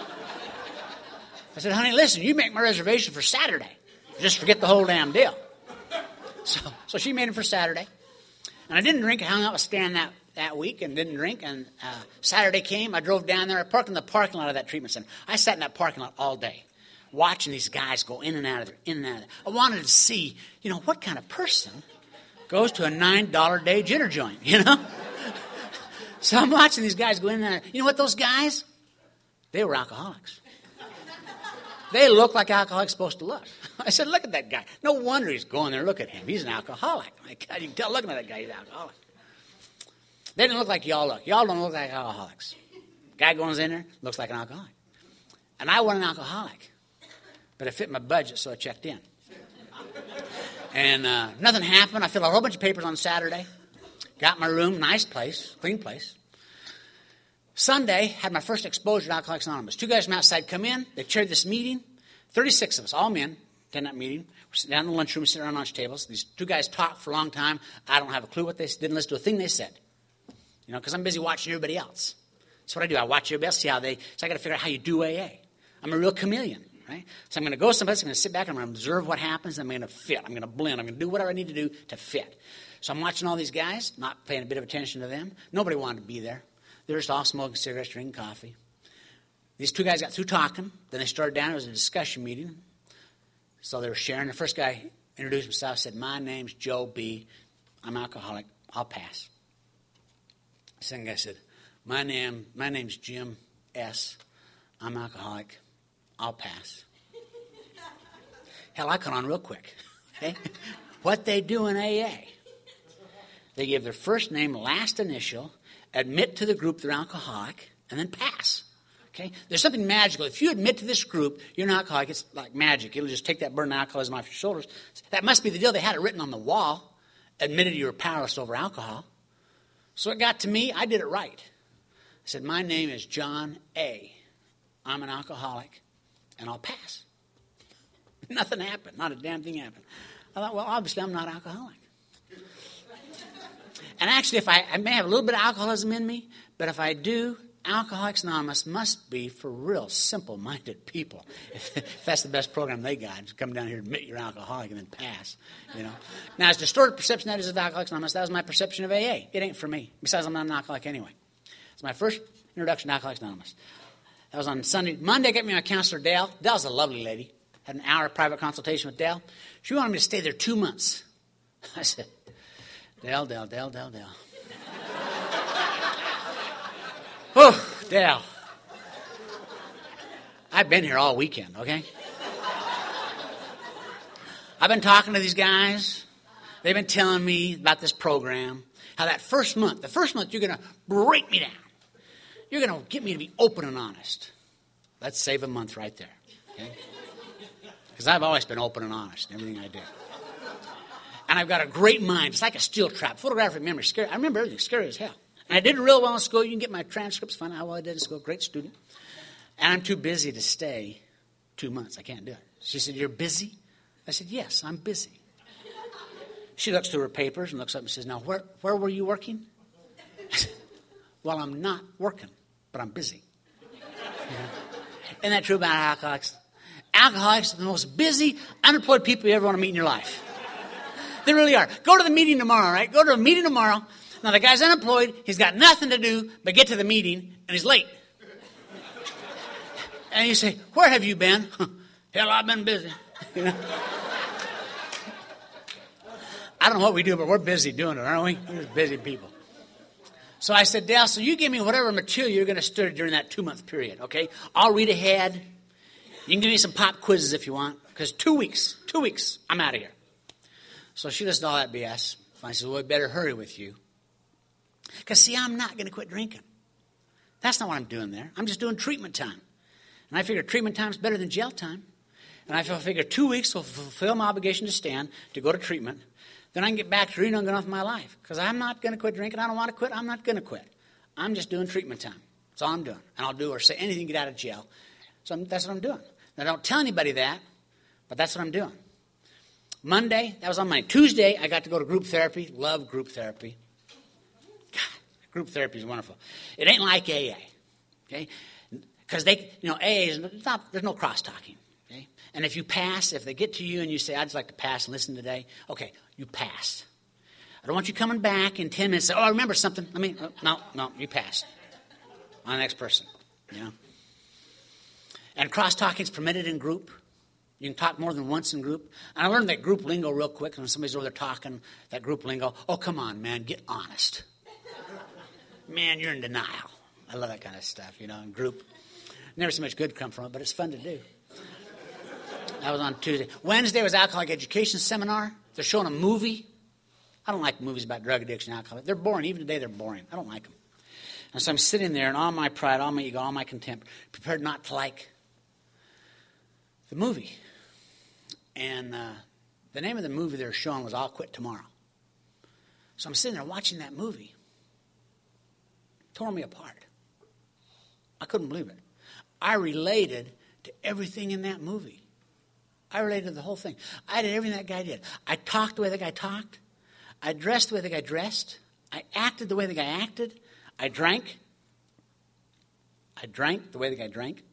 I said, honey, listen, you make my reservation for Saturday. Just forget the whole damn deal. So she made it for Saturday. And I didn't drink. I hung out with Stan that week and didn't drink. And Saturday came. I drove down there. I parked in the parking lot of that treatment center. I sat in that parking lot all day watching these guys go in and out of there, in and out of there. I wanted to see, what kind of person goes to a $9 a day jitter joint, So I'm watching these guys go in and out. You know what, those guys? They were alcoholics. They look like alcoholics supposed to look. I said, look at that guy. No wonder he's going there. Look at him. He's an alcoholic. My God, you can tell looking at that guy, he's an alcoholic. They didn't look like y'all look. Y'all don't look like alcoholics. Guy goes in there, looks like an alcoholic. And I wasn't an alcoholic. But it fit my budget, so I checked in. And nothing happened. I filled out a whole bunch of papers on Saturday. Got my room, nice place, clean place. Sunday, had my first exposure to Alcoholics Anonymous. 2 guys from outside come in. They chaired this meeting. 36 of us, all men, attend that meeting. We're sitting down in the lunchroom, sitting around lunch tables. These 2 guys talked for a long time. I don't have a clue what they didn't listen to a thing they said. Because I'm busy watching everybody else. That's what I do. I watch everybody else, see how so I got to figure out how you do AA. I'm a real chameleon, right? So I'm going to go someplace, I'm going to sit back, I'm going to observe what happens, and I'm going to fit. I'm going to blend. I'm going to do whatever I need to do to fit. So I'm watching all these guys, not paying a bit of attention to them. Nobody wanted to be there. They were just all smoking cigarettes, drinking coffee. These 2 guys got through talking. Then they started down. It was a discussion meeting. So they were sharing. The first guy introduced himself, said, my name's Joe B. I'm alcoholic. I'll pass. The second guy said, my name's Jim S. I'm alcoholic. I'll pass. Hell, I caught on real quick. Okay? What they do in AA, they give their first name, last initial, admit to the group they're alcoholic, and then pass. Okay? There's something magical. If you admit to this group you're an alcoholic, it's like magic. It'll just take that burden of alcoholism off your shoulders. That must be the deal. They had it written on the wall. Admitted you were powerless over alcohol. So it got to me. I did it right. I said, my name is John A. I'm an alcoholic, and I'll pass. Nothing happened. Not a damn thing happened. I thought, well, obviously I'm not alcoholic. And actually, if I may have a little bit of alcoholism in me, but if I do, Alcoholics Anonymous must be for real simple-minded people. If that's the best program they got, just come down here, admit you're alcoholic, and then pass. Now, as distorted perception that is of Alcoholics Anonymous, that was my perception of AA. It ain't for me. Besides, I'm not an alcoholic anyway. It's my first introduction to Alcoholics Anonymous. That was on Sunday. Monday, I got me my counselor, Dale. Dale's a lovely lady. Had an hour of private consultation with Dale. She wanted me to stay there 2 months. I said, Dale. Oh, Dale. I've been here all weekend, okay? I've been talking to these guys. They've been telling me about this program, how that the first month you're going to break me down. You're going to get me to be open and honest. Let's save a month right there, okay? Because I've always been open and honest in everything I do. And I've got a great mind. It's like a steel trap. Photographic memory, scary. I remember everything, scary as hell. And I did real well in school. You can get my transcripts, find out how well I did in school. Great student. And I'm too busy to stay 2 months. I can't do it. She said, "You're busy?" I said, "Yes, I'm busy." She looks through her papers and looks up and says, "Now, where were you working?" I said, "Well, I'm not working, but I'm busy." Isn't that true about alcoholics? Alcoholics are the most busy, unemployed people you ever want to meet in your life. They really are. Go to the meeting tomorrow, right? Go to a meeting tomorrow. Now, the guy's unemployed. He's got nothing to do but get to the meeting, and he's late. And you say, "Where have you been?" "Hell, I've been busy." You know? I don't know what we do, but we're busy doing it, aren't we? We're just busy people. So I said, "Dale, so you give me whatever material you're going to study during that 2-month period, okay? I'll read ahead. You can give me some pop quizzes if you want, because 2 weeks, I'm out of here." So she listened to all that BS. I said, "Well, we better hurry with you. Because, see, I'm not going to quit drinking. That's not what I'm doing there. I'm just doing treatment time. And I figure treatment time is better than jail time. And I figure 2 weeks will fulfill my obligation to stand, to go to treatment. Then I can get back to reading and get on with my life. Because I'm not going to quit drinking. I don't want to quit. I'm not going to quit. I'm just doing treatment time. That's all I'm doing. And I'll do or say anything to get out of jail. So that's what I'm doing. Now, don't tell anybody that, but that's what I'm doing. Monday, that was on Monday. Tuesday, I got to go to group therapy. Love group therapy. God, group therapy is wonderful. It ain't like AA, okay? Because AA is there's no cross-talking, okay? And if you pass, if they get to you and you say, "I'd just like to pass and listen today," okay, you passed. I don't want you coming back in 10 minutes and say, "Oh, I remember something." No, you passed. On the next person, you know? And cross-talking is permitted in group. You can talk more than once in group. And I learned that group lingo real quick. When somebody's over there talking, that group lingo, "Oh, come on, man, get honest. Man, you're in denial." I love that kind of stuff, in group. Never so much good come from it, but it's fun to do. That was on Tuesday. Wednesday was Alcoholic Education Seminar. They're showing a movie. I don't like movies about drug addiction and alcohol. They're boring. Even today, they're boring. I don't like them. And so I'm sitting there, and all my pride, all my ego, all my contempt, prepared not to like the movie. And the name of the movie they were showing was "I'll Quit Tomorrow." So I'm sitting there watching that movie. Tore me apart. I couldn't believe it. I related to everything in that movie. I related to the whole thing. I did everything that guy did. I talked the way the guy talked. I dressed the way the guy dressed. I acted the way the guy acted. I drank the way the guy drank.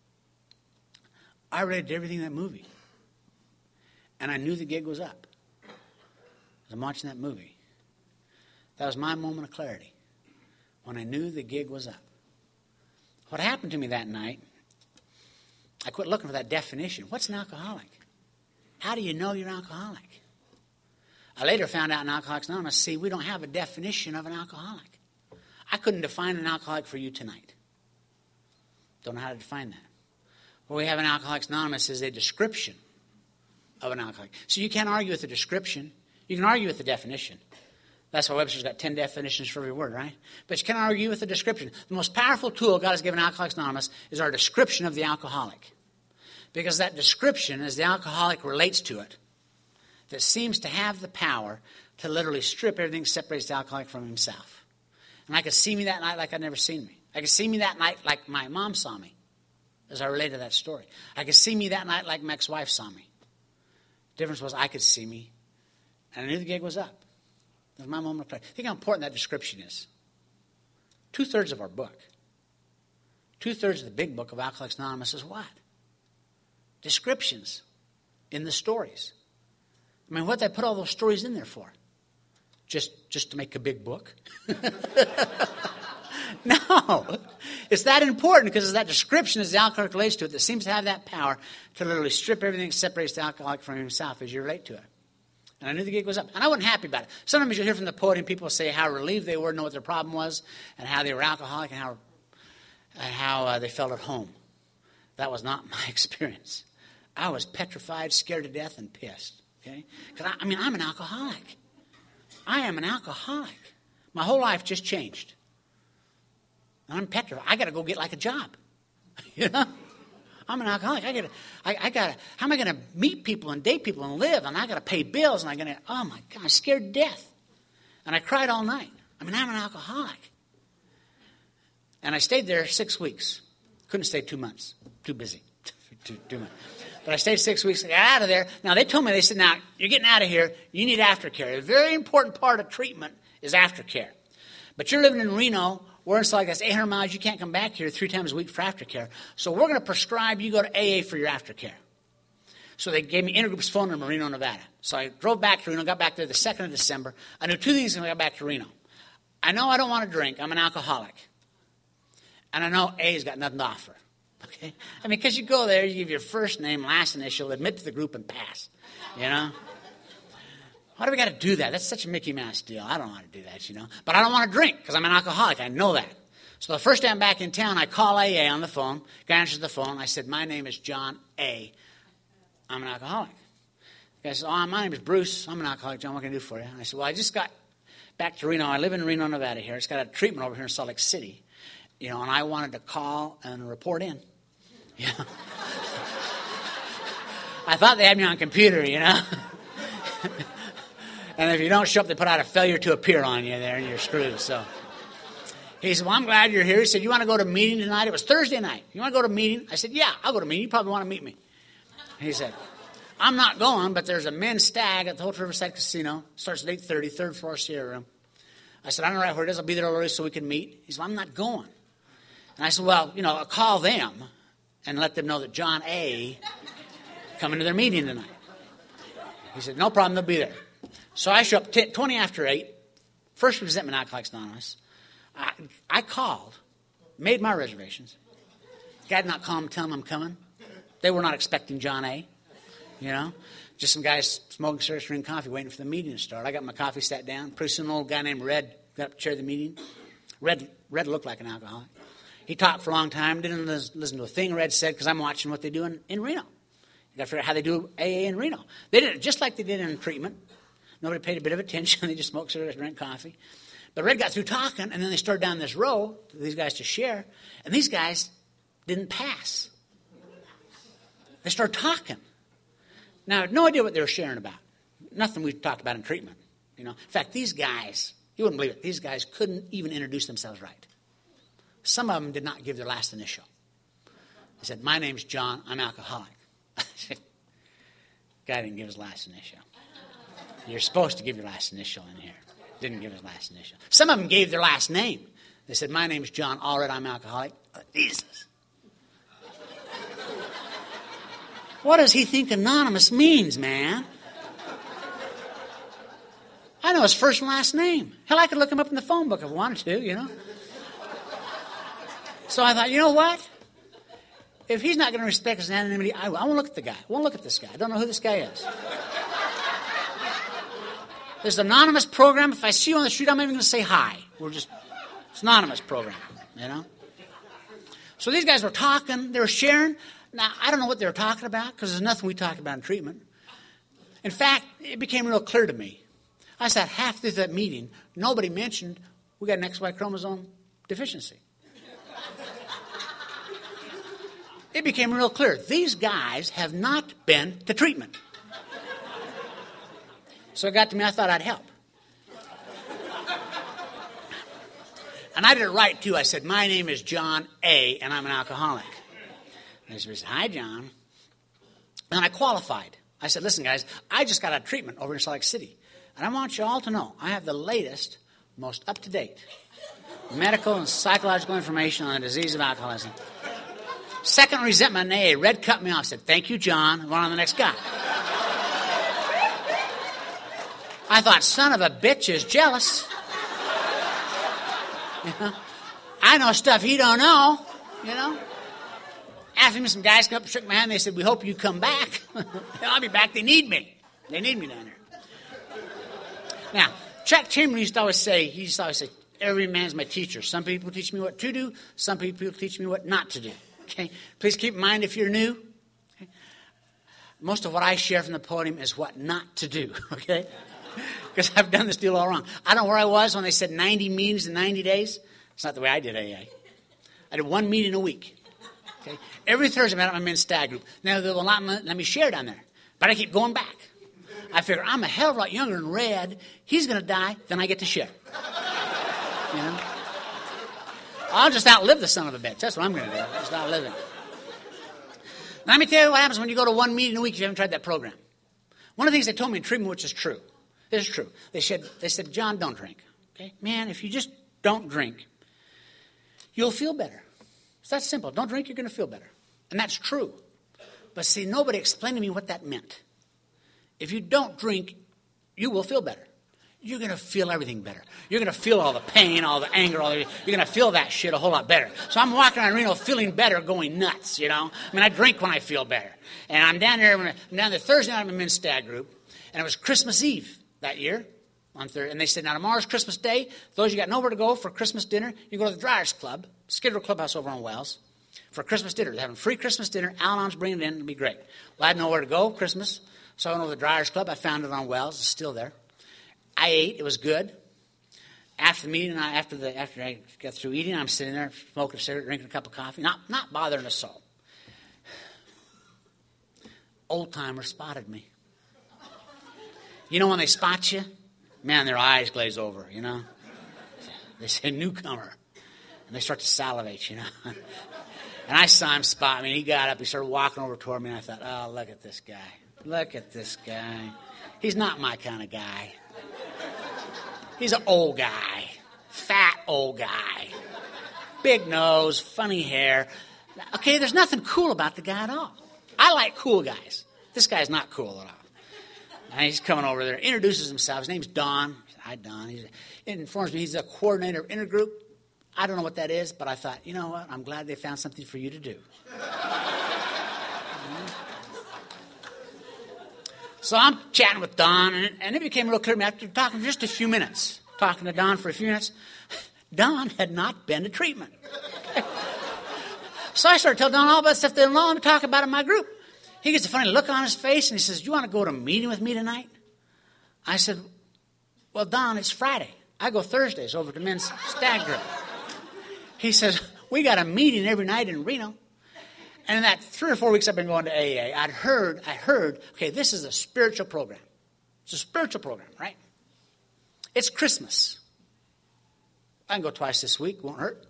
I related to everything in that movie. And I knew the gig was up. As I'm watching that movie. That was my moment of clarity. When I knew the gig was up. What happened to me that night, I quit looking for that definition. What's an alcoholic? How do you know you're an alcoholic? I later found out in Alcoholics Anonymous, see, we don't have a definition of an alcoholic. I couldn't define an alcoholic for you tonight. Don't know how to define that. What we have in Alcoholics Anonymous is a description of an alcoholic. So you can't argue with the description. You can argue with the definition. That's why Webster's got 10 definitions for every word, right? But you can't argue with the description. The most powerful tool God has given Alcoholics Anonymous is our description of the alcoholic. Because that description, as the alcoholic relates to it, that seems to have the power to literally strip everything that separates the alcoholic from himself. And I could see me that night like I'd never seen me. I could see me that night like my mom saw me, as I relate to that story. I could see me that night like my ex-wife saw me. The difference was I could see me, and I knew the gig was up. That was my moment of clarity. Think how important that description is. 2/3 of our book, 2/3 of the big book of Alcoholics Anonymous is what? Descriptions in the stories. I mean, what did they put all those stories in there for? Just to make a big book? No. It's that important because it's that description as the alcoholic relates to it that seems to have that power to literally strip everything that separates the alcoholic from himself as you relate to it. And I knew the gig was up. And I wasn't happy about it. Sometimes you'll hear from the podium people say how relieved they were to know what their problem was and how they were alcoholic and how they felt at home. That was not my experience. I was petrified, scared to death, and pissed. Okay? Because I'm an alcoholic. I am an alcoholic. My whole life just changed. And I'm petrified. I got to go get like a job. You know? I'm an alcoholic. I got. How am I going to meet people and date people and live? And I got to pay bills. And I'm going to. Oh my God! I'm scared to death. And I cried all night. I'm an alcoholic. And I stayed there 6 weeks. Couldn't stay 2 months. Too busy. too much. But I stayed 6 weeks and got out of there. Now, they told me, they said, now, you're getting out of here. You need aftercare. A very important part of treatment is aftercare. But you're living in Reno. We're in like that's 800 miles. You can't come back here 3 times a week for aftercare. So we're going to prescribe you go to AA for your aftercare. So they gave me Intergroup's phone number in Reno, Nevada. So I drove back to Reno, got back there the 2nd of December. I knew 2 things when I got back to Reno. I know I don't want to drink. I'm an alcoholic. And I know A's got nothing to offer. Okay? I mean, because you go there, you give your first name, last initial, admit to the group, and pass. You know? Why do we got to do that? That's such a Mickey Mouse deal. I don't want to do that, you know. But I don't want to drink because I'm an alcoholic. I know that. So the first day I'm back in town, I call AA on the phone. Guy answers the phone. I said, my name is John A. I'm an alcoholic. The guy says, my name is Bruce. I'm an alcoholic. John, what can I do for you? And I said, well, I just got back to Reno. I live in Reno, Nevada here. It's got a treatment over here in Salt Lake City. You know, and I wanted to call and report in. You know? I thought they had me on computer, you know. And if you don't show up, they put out a failure to appear on you there, and you're screwed. So he said, well, I'm glad you're here. He said, you want to go to a meeting tonight? It was Thursday night. You want to go to a meeting? I said, yeah, I'll go to a meeting. You probably want to meet me. And he said, I'm not going, but there's a men's stag at the Hotel Riverside Casino. Starts at 8:30, third floor Sierra Room. I said, I don't know right where it is. I'll be there early so we can meet. He said, well, I'm not going. And I said, well, you know, I'll call them and let them know that John A. coming to their meeting tonight. He said, no problem, they'll be there. So I show up 20 after 8. First Resentment Alcoholics Anonymous. I called, made my reservations. Guy did not call them, tell them I'm coming. They were not expecting John A. You know, just some guys smoking cigarettes, drinking coffee, waiting for the meeting to start. I got my coffee, sat down. Pretty soon, an old guy named Red got up to chair the meeting. Red looked like an alcoholic. He talked for a long time, didn't listen to a thing Red said, because I'm watching what they do in Reno. You got to figure out how they do AA in Reno. They did it just like they did in treatment. Nobody paid a bit of attention. They just smoked cigarettes, drank coffee. But Red got through talking, and then they started down this row, these guys to share, and these guys didn't pass. They started talking. Now, I had no idea what they were sharing about. Nothing we talked about in treatment. You know, in fact, these guys, you wouldn't believe it, these guys couldn't even introduce themselves right. Some of them did not give their last initial. They said, my name's John, I'm alcoholic. Guy didn't give his last initial. You're supposed to give your last initial in here. Didn't give his last initial. Some of them gave their last name. They said, my name's John Allred, I'm alcoholic. Jesus. What does he think anonymous means, man? I know his first and last name. Hell, I could look him up in the phone book if I wanted to, you know. So I thought, you know what? If he's not going to respect his anonymity, I won't look at the guy. I won't look at this guy. I don't know who this guy is. There's an anonymous program. If I see you on the street, I'm not even going to say hi. It's an anonymous program, you know. So these guys were talking. They were sharing. Now, I don't know what they were talking about because there's nothing we talked about in treatment. In fact, it became real clear to me. I sat half through that meeting. Nobody mentioned we got an XY chromosome deficiency. It became real clear. These guys have not been to treatment. So it got to me, I thought I'd help. And I did it right, too. I said, my name is John A., and I'm an alcoholic. And he said, hi, John. And I qualified. I said, listen, guys, I just got out of treatment over in Salt Lake City. And I want you all to know I have the latest, most up-to-date medical and psychological information on the disease of alcoholism. Second Resentment in AA, Red cut me off, said, thank you, John, and went on the next guy. I thought, son of a bitch is jealous. You know? I know stuff he don't know, you know. After me, some guys come up and shook my hand. They said, we hope you come back. I'll be back. They need me. They need me down there. Now, Chuck Timmer used to always say, every man's my teacher. Some people teach me what to do. Some people teach me what not to do. Okay? Please keep in mind if you're new, okay? Most of what I share from the podium is what not to do, okay? Because I've done this deal all wrong. I don't know where I was when they said 90 meetings in 90 days. It's not the way I did AA. I did one meeting a week. Okay? Every Thursday, I'm at my men's stag group. Now, they will not let me share down there. But I keep going back. I figure, I'm a hell of a lot younger than Red. He's going to die, then I get to share. You know? I'll just outlive the son of a bitch. That's what I'm going to do. Just outlive him. Now, let me tell you what happens when you go to one meeting a week if you haven't tried that program. One of the things they told me in treatment, which is true. This is true. They said, John, don't drink. Okay? Man, if you just don't drink, you'll feel better. It's that simple. Don't drink, you're going to feel better. And that's true. But see, nobody explained to me what that meant. If you don't drink, you will feel better. You're going to feel everything better. You're going to feel all the pain, all the anger, you're going to feel that shit a whole lot better. So I'm walking around Reno feeling better, going nuts, you know. I mean, I drink when I feel better. And I'm down there Thursday night at my men's stag group, and it was Christmas Eve that year. And they said, now tomorrow's Christmas Day. Those you got nowhere to go for Christmas dinner, you go to the Dryers Club, Skid Row Clubhouse over on Wells, for Christmas dinner. They're having free Christmas dinner. Al-Anon's bringing it in. It'll be great. Well, I had nowhere to go Christmas, so I went over to the Dryers Club. I found it on Wells. It's still there. I ate. It was good. After the meeting, after I got through eating, I'm sitting there smoking a cigarette, drinking a cup of coffee, not bothering a soul. Old-timer spotted me. You know when they spot you? Man, their eyes glaze over, you know. They say, newcomer. And they start to salivate, you know. And I saw him spot me. He got up. He started walking over toward me. And I thought, oh, look at this guy. Look at this guy. He's not my kind of guy. He's an old guy. Fat old guy. Big nose, funny hair. Okay, there's nothing cool about the guy at all. I like cool guys. This guy's not cool at all. And he's coming over there, introduces himself. His name's Don. Hi, Don. He informs me he's a coordinator of intergroup. I don't know what that is, but I thought, you know what? I'm glad they found something for you to do. So I'm chatting with Don, and it became real clear to me after talking for just a few minutes. Talking to Don for a few minutes. Don had not been to treatment. So I started telling Don all about stuff they didn't want to talk about in my group. He gets a funny look on his face, and he says, do you want to go to a meeting with me tonight? I said, well, Don, it's Friday. I go Thursdays over to men's stag group. He says, we got a meeting every night in Reno. And in that 3 or 4 weeks I've been going to AA, I heard, okay, this is a spiritual program. It's a spiritual program, right? It's Christmas. I can go twice this week, won't hurt.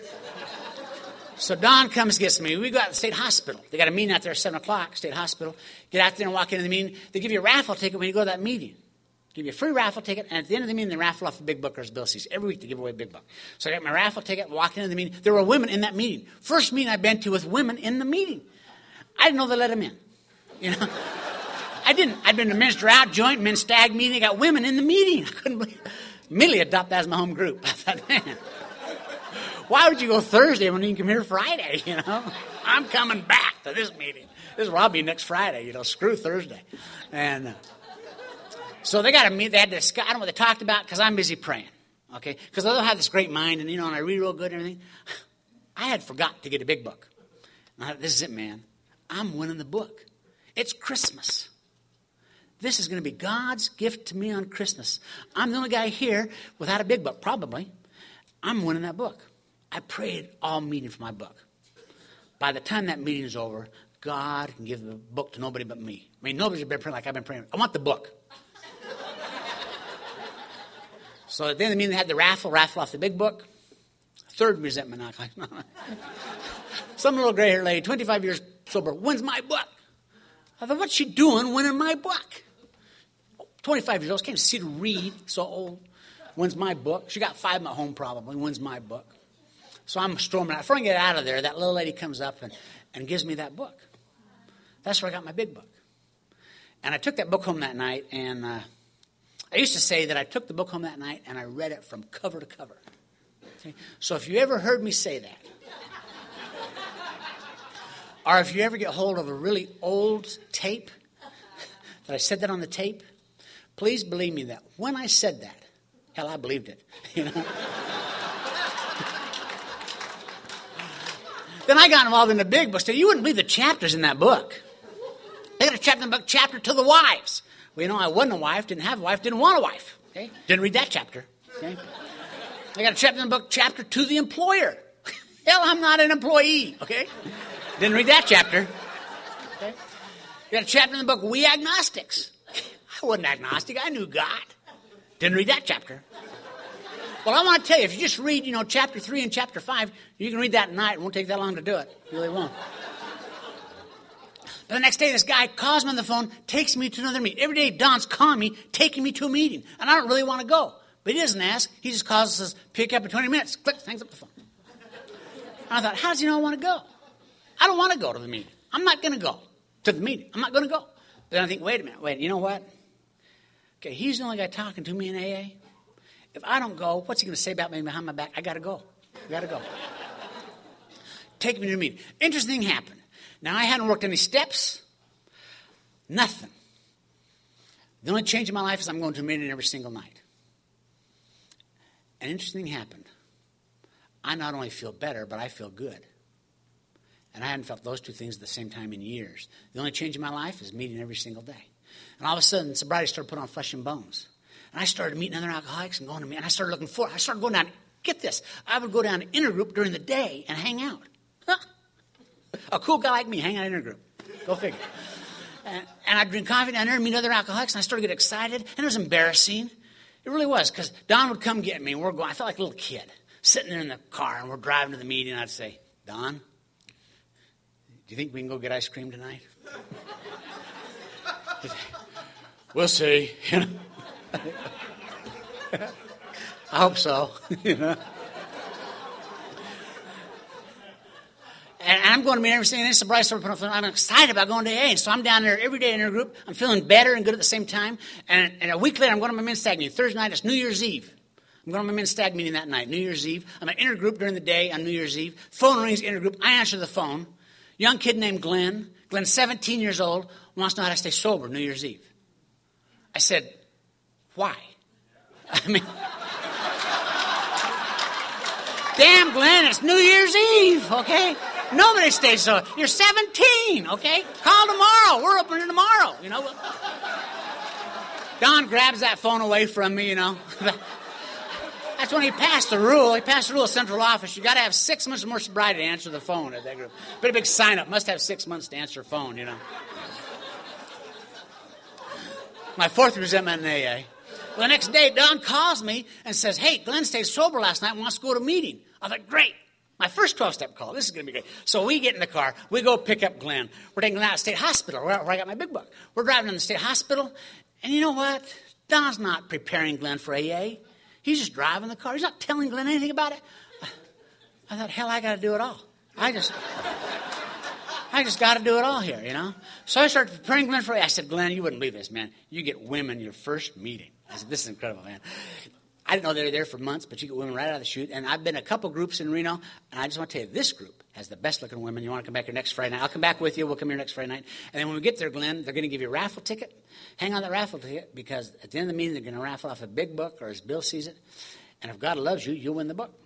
So Don comes gets me. We go out to the state hospital. They got a meeting out there at 7 o'clock, state hospital. Get out there and walk into the meeting. They give you a raffle ticket when you go to that meeting. Give you a free raffle ticket, and at the end of the meeting, they raffle off a big book or Bill sees. Every week they give away a big book. So I got my raffle ticket, walked into the meeting. There were women in that meeting. First meeting I've been to with women in the meeting. I didn't know they let them in. You know, I didn't. I'd been to men's drought joint, men's stag meeting. They got women in the meeting. I couldn't believe it. Immediately adopted that as my home group. I thought, man, why would you go Thursday when you can come here Friday? You know, I'm coming back to this meeting. This is where I'll be next Friday. You know, screw Thursday, and. So they got to meet. They had to discuss. I don't know what they talked about because I'm busy praying. Okay, because although I have this great mind and and I read real good and everything, I had forgot to get a big book. And I thought, this is it, man. I'm winning the book. It's Christmas. This is going to be God's gift to me on Christmas. I'm the only guy here without a big book, probably. I'm winning that book. I prayed all meeting for my book. By the time that meeting is over, God can give the book to nobody but me. I mean, nobody's been praying like I've been praying. I want the book. So at the end of the meeting, they had the raffle off the big book. Third resentment knock. Like, some little gray-haired lady, 25 years sober, wins my book. I thought, what's she doing winning my book? 25 years old, can't see to read, so old. Wins my book. She got 5 at home probably, wins my book. So I'm storming out. Before I get out of there, that little lady comes up and gives me that book. That's where I got my big book. And I took that book home that night, and I used to say that I took the book home that night and I read it from cover to cover. Okay? So if you ever heard me say that, or if you ever get hold of a really old tape, that I said that on the tape, please believe me that when I said that, hell, I believed it. You know? Then I got involved in the big book. So you wouldn't believe the chapters in that book. They got a chapter in the book, chapter to the wives. Well, you know, I wasn't a wife, didn't have a wife, didn't want a wife. Okay? Didn't read that chapter. Okay? They got a chapter in the book, chapter to the employer. Hell, I'm not an employee. Okay? Didn't read that chapter. Okay? They got a chapter in the book, we agnostics. I wasn't agnostic. I knew God. Didn't read that chapter. Well, I want to tell you, if you just read, you know, chapter 3 and chapter 5, you can read that at night. It won't take that long to do it. It really won't. But the next day, this guy calls me on the phone, takes me to another meeting. Every day, Don's calling me, taking me to a meeting. And I don't really want to go. But he doesn't ask. He just calls and says, pick up in 20 minutes. Click, hangs up the phone. And I thought, how does he know I want to go? I don't want to go to the meeting. I'm not going to go to the meeting. I'm not going to go. Then I think, wait a minute. You know what? Okay, he's the only guy talking to me in AA. If I don't go, what's he going to say about me behind my back? I got to go. I got to go. Take me to the meeting. Interesting thing happened. Now, I hadn't worked any steps. Nothing. The only change in my life is I'm going to a meeting every single night. An interesting thing happened. I not only feel better, but I feel good. And I hadn't felt those two things at the same time in years. The only change in my life is meeting every single day. And all of a sudden, sobriety started putting on flesh and bones. And I started meeting other alcoholics and going to meet. And I started looking for it. I started going down. Get this. I would go down to intergroup during the day and hang out. Huh. A cool guy like me, hang out in intergroup. Go figure. And I'd drink coffee down there and meet other alcoholics. And I started to get excited. And it was embarrassing. It really was. Because Don would come get me. And we're going. I felt like a little kid. Sitting there in the car. And we're driving to the meeting. And I'd say, Don, do you think we can go get ice cream tonight? We'll see. You know? I hope so. You know. And I'm going to meet every single day. So Bryce started putting on. I'm excited about going to AA. And so I'm down there every day in our group. I'm feeling better and good at the same time. And a week later, I'm going to my men's stag meeting. Thursday night, it's New Year's Eve. I'm going to my men's stag meeting that night, New Year's Eve. I'm at intergroup during the day on New Year's Eve. Phone rings, intergroup. I answer the phone. Young kid named Glenn. Glenn's 17 years old. Wants to know how to stay sober New Year's Eve. I said, why? I mean, damn, Glenn, it's New Year's Eve, okay? Nobody stays sober. You're 17, okay? Call tomorrow. We're open tomorrow, you know. Don grabs that phone away from me, you know. That's when he passed the rule. He passed the rule of central office. You got to have 6 months more sobriety to answer the phone at that group. Pretty big sign up. Must have 6 months to answer a phone, you know. My fourth resentment in AA. Well, the next day, Don calls me and says, hey, Glenn stayed sober last night and wants to go to a meeting. I thought, great. My first 12-step call. This is going to be great. So we get in the car. We go pick up Glenn. We're taking him out to State Hospital where I got my big book. We're driving to the State Hospital. And you know what? Don's not preparing Glenn for AA. He's just driving the car. He's not telling Glenn anything about it. I thought, hell, I got to do it all. I just got to do it all here, you know. So I started preparing Glenn for AA. I said, Glenn, you wouldn't believe this, man. You get women your first meeting. I said, this is incredible, man. I didn't know they were there for months, but you get women right out of the chute. And I've been to a couple groups in Reno, and I just want to tell you, this group has the best-looking women. You want to come back here next Friday night? I'll come back with you. We'll come here next Friday night. And then when we get there, Glenn, they're going to give you a raffle ticket. Hang on that raffle ticket, because at the end of the meeting, they're going to raffle off a big book, or as Bill sees it. And if God loves you, you'll win the book.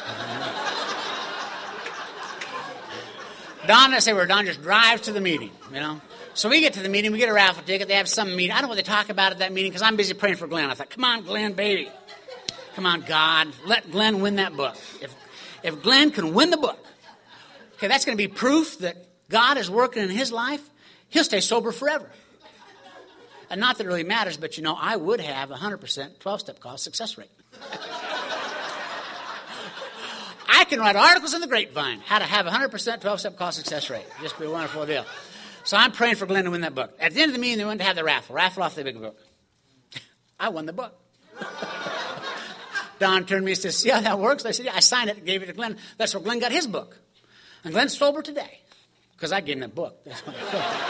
Don, I say, where Don just drives to the meeting, you know. So we get to the meeting, we get a raffle ticket, they have some meeting. I don't know what they talk about at that meeting because I'm busy praying for Glenn. I thought, come on, Glenn, baby. Come on, God, let Glenn win that book. If Glenn can win the book, okay, that's going to be proof that God is working in his life. He'll stay sober forever. And not that it really matters, but you know, I would have 100% 12-step call success rate. I can write articles in the Grapevine how to have 100% 12-step call success rate. Just be a wonderful deal. So I'm praying for Glenn to win that book. At the end of the meeting, they went to have the raffle off the big book. I won the book. Don turned to me and said, see how that works? I said, yeah, I signed it and gave it to Glenn. That's where Glenn got his book. And Glenn's sober today because I gave him that book. That's what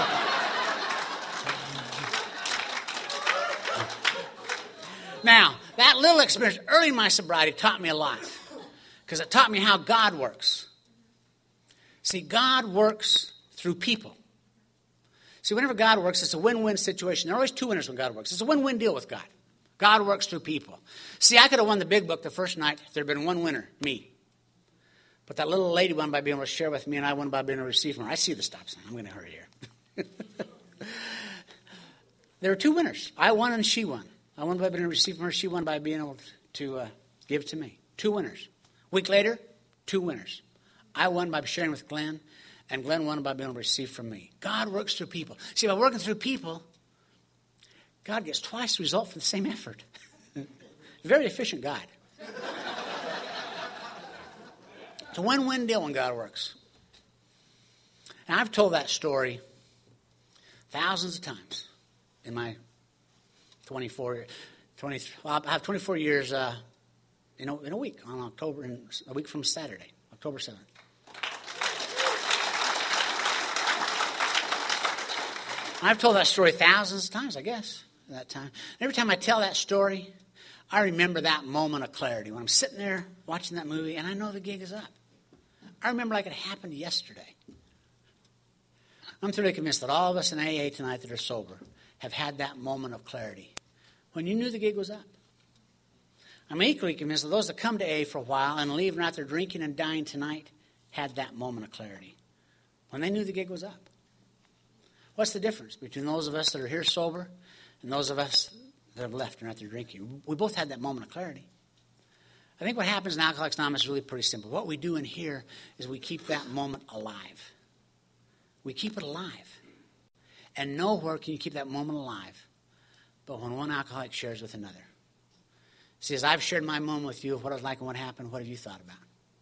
Now, that little experience early in my sobriety taught me a lot because it taught me how God works. See, God works through people. See, whenever God works, it's a win-win situation. There are always two winners when God works. It's a win-win deal with God. God works through people. See, I could have won the big book the first night if there had been one winner, me. But that little lady won by being able to share with me, and I won by being able to receive from her. I see the stop sign. I'm going to hurry here. There were two winners. I won and she won. I won by being able to receive from her. She won by being able to give to me. Two winners. A week later, two winners. I won by sharing with Glenn, and Glenn won by being able to receive from me. God works through people. See, by working through people, God gets twice the result for the same effort. Very efficient God. It's a win-win deal when God works. And I've told that story thousands of times in my 24 years in a week, on October, in a week from Saturday, October 7th. I've told that story thousands of times, I guess, at that time. And every time I tell that story, I remember that moment of clarity when I'm sitting there watching that movie and I know the gig is up. I remember like it happened yesterday. I'm thoroughly convinced that all of us in AA tonight that are sober have had that moment of clarity when you knew the gig was up. I'm equally convinced that those that come to AA for a while and leave and out there drinking and dying tonight had that moment of clarity when they knew the gig was up. What's the difference between those of us that are here sober and those of us that have left and out there drinking? We both had that moment of clarity. I think what happens in Alcoholics Anonymous is really pretty simple. What we do in here is we keep that moment alive. We keep it alive. And nowhere can you keep that moment alive but when one alcoholic shares with another. See, as I've shared my moment with you of what it was like and what happened, what have you thought about?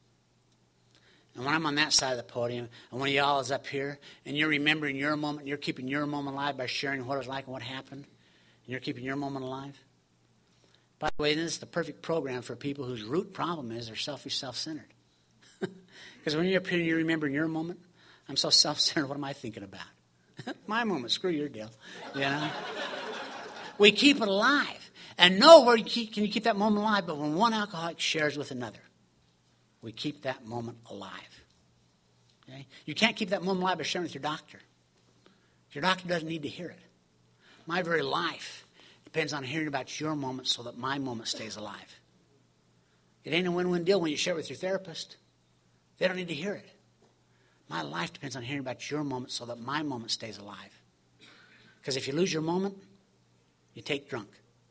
And when I'm on that side of the podium, and when y'all is up here, and you're remembering your moment, you're keeping your moment alive by sharing what it was like and what happened, and you're keeping your moment alive. By the way, this is the perfect program for people whose root problem is they're selfish, self-centered. Because when you're up here and you're remembering your moment, I'm so self-centered, what am I thinking about? My moment, screw your deal. You know? We keep it alive. And nowhere can you keep that moment alive but when one alcoholic shares with another. We keep that moment alive. Okay? You can't keep that moment alive by sharing with your doctor. Your doctor doesn't need to hear it. My very life depends on hearing about your moment so that my moment stays alive. It ain't a win-win deal when you share it with your therapist. They don't need to hear it. My life depends on hearing about your moment so that my moment stays alive. Because if you lose your moment, you take drunk.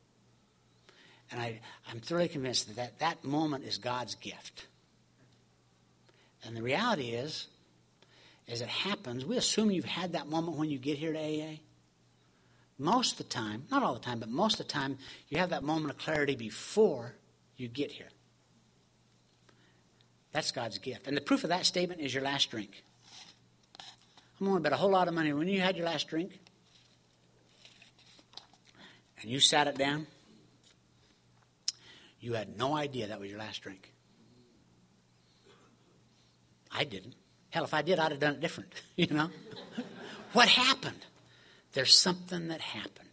And I'm thoroughly convinced that moment is God's gift. And the reality is it happens, we assume you've had that moment when you get here to AA. Most of the time, not all the time, but most of the time, you have that moment of clarity before you get here. That's God's gift. And the proof of that statement is your last drink. I'm going to bet a whole lot of money. When you had your last drink and you sat it down, you had no idea that was your last drink. I didn't. Hell, if I did, I'd have done it different, you know. What happened? There's something that happened.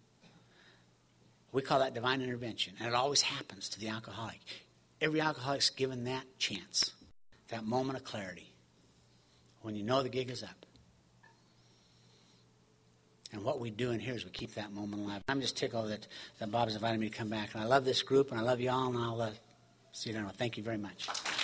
We call that divine intervention, and it always happens to the alcoholic. Every alcoholic's given that chance, that moment of clarity, when you know the gig is up. And what we do in here is we keep that moment alive. I'm just tickled that Bob has invited me to come back, and I love this group, and I love you all, and I'll see you down. Thank you very much.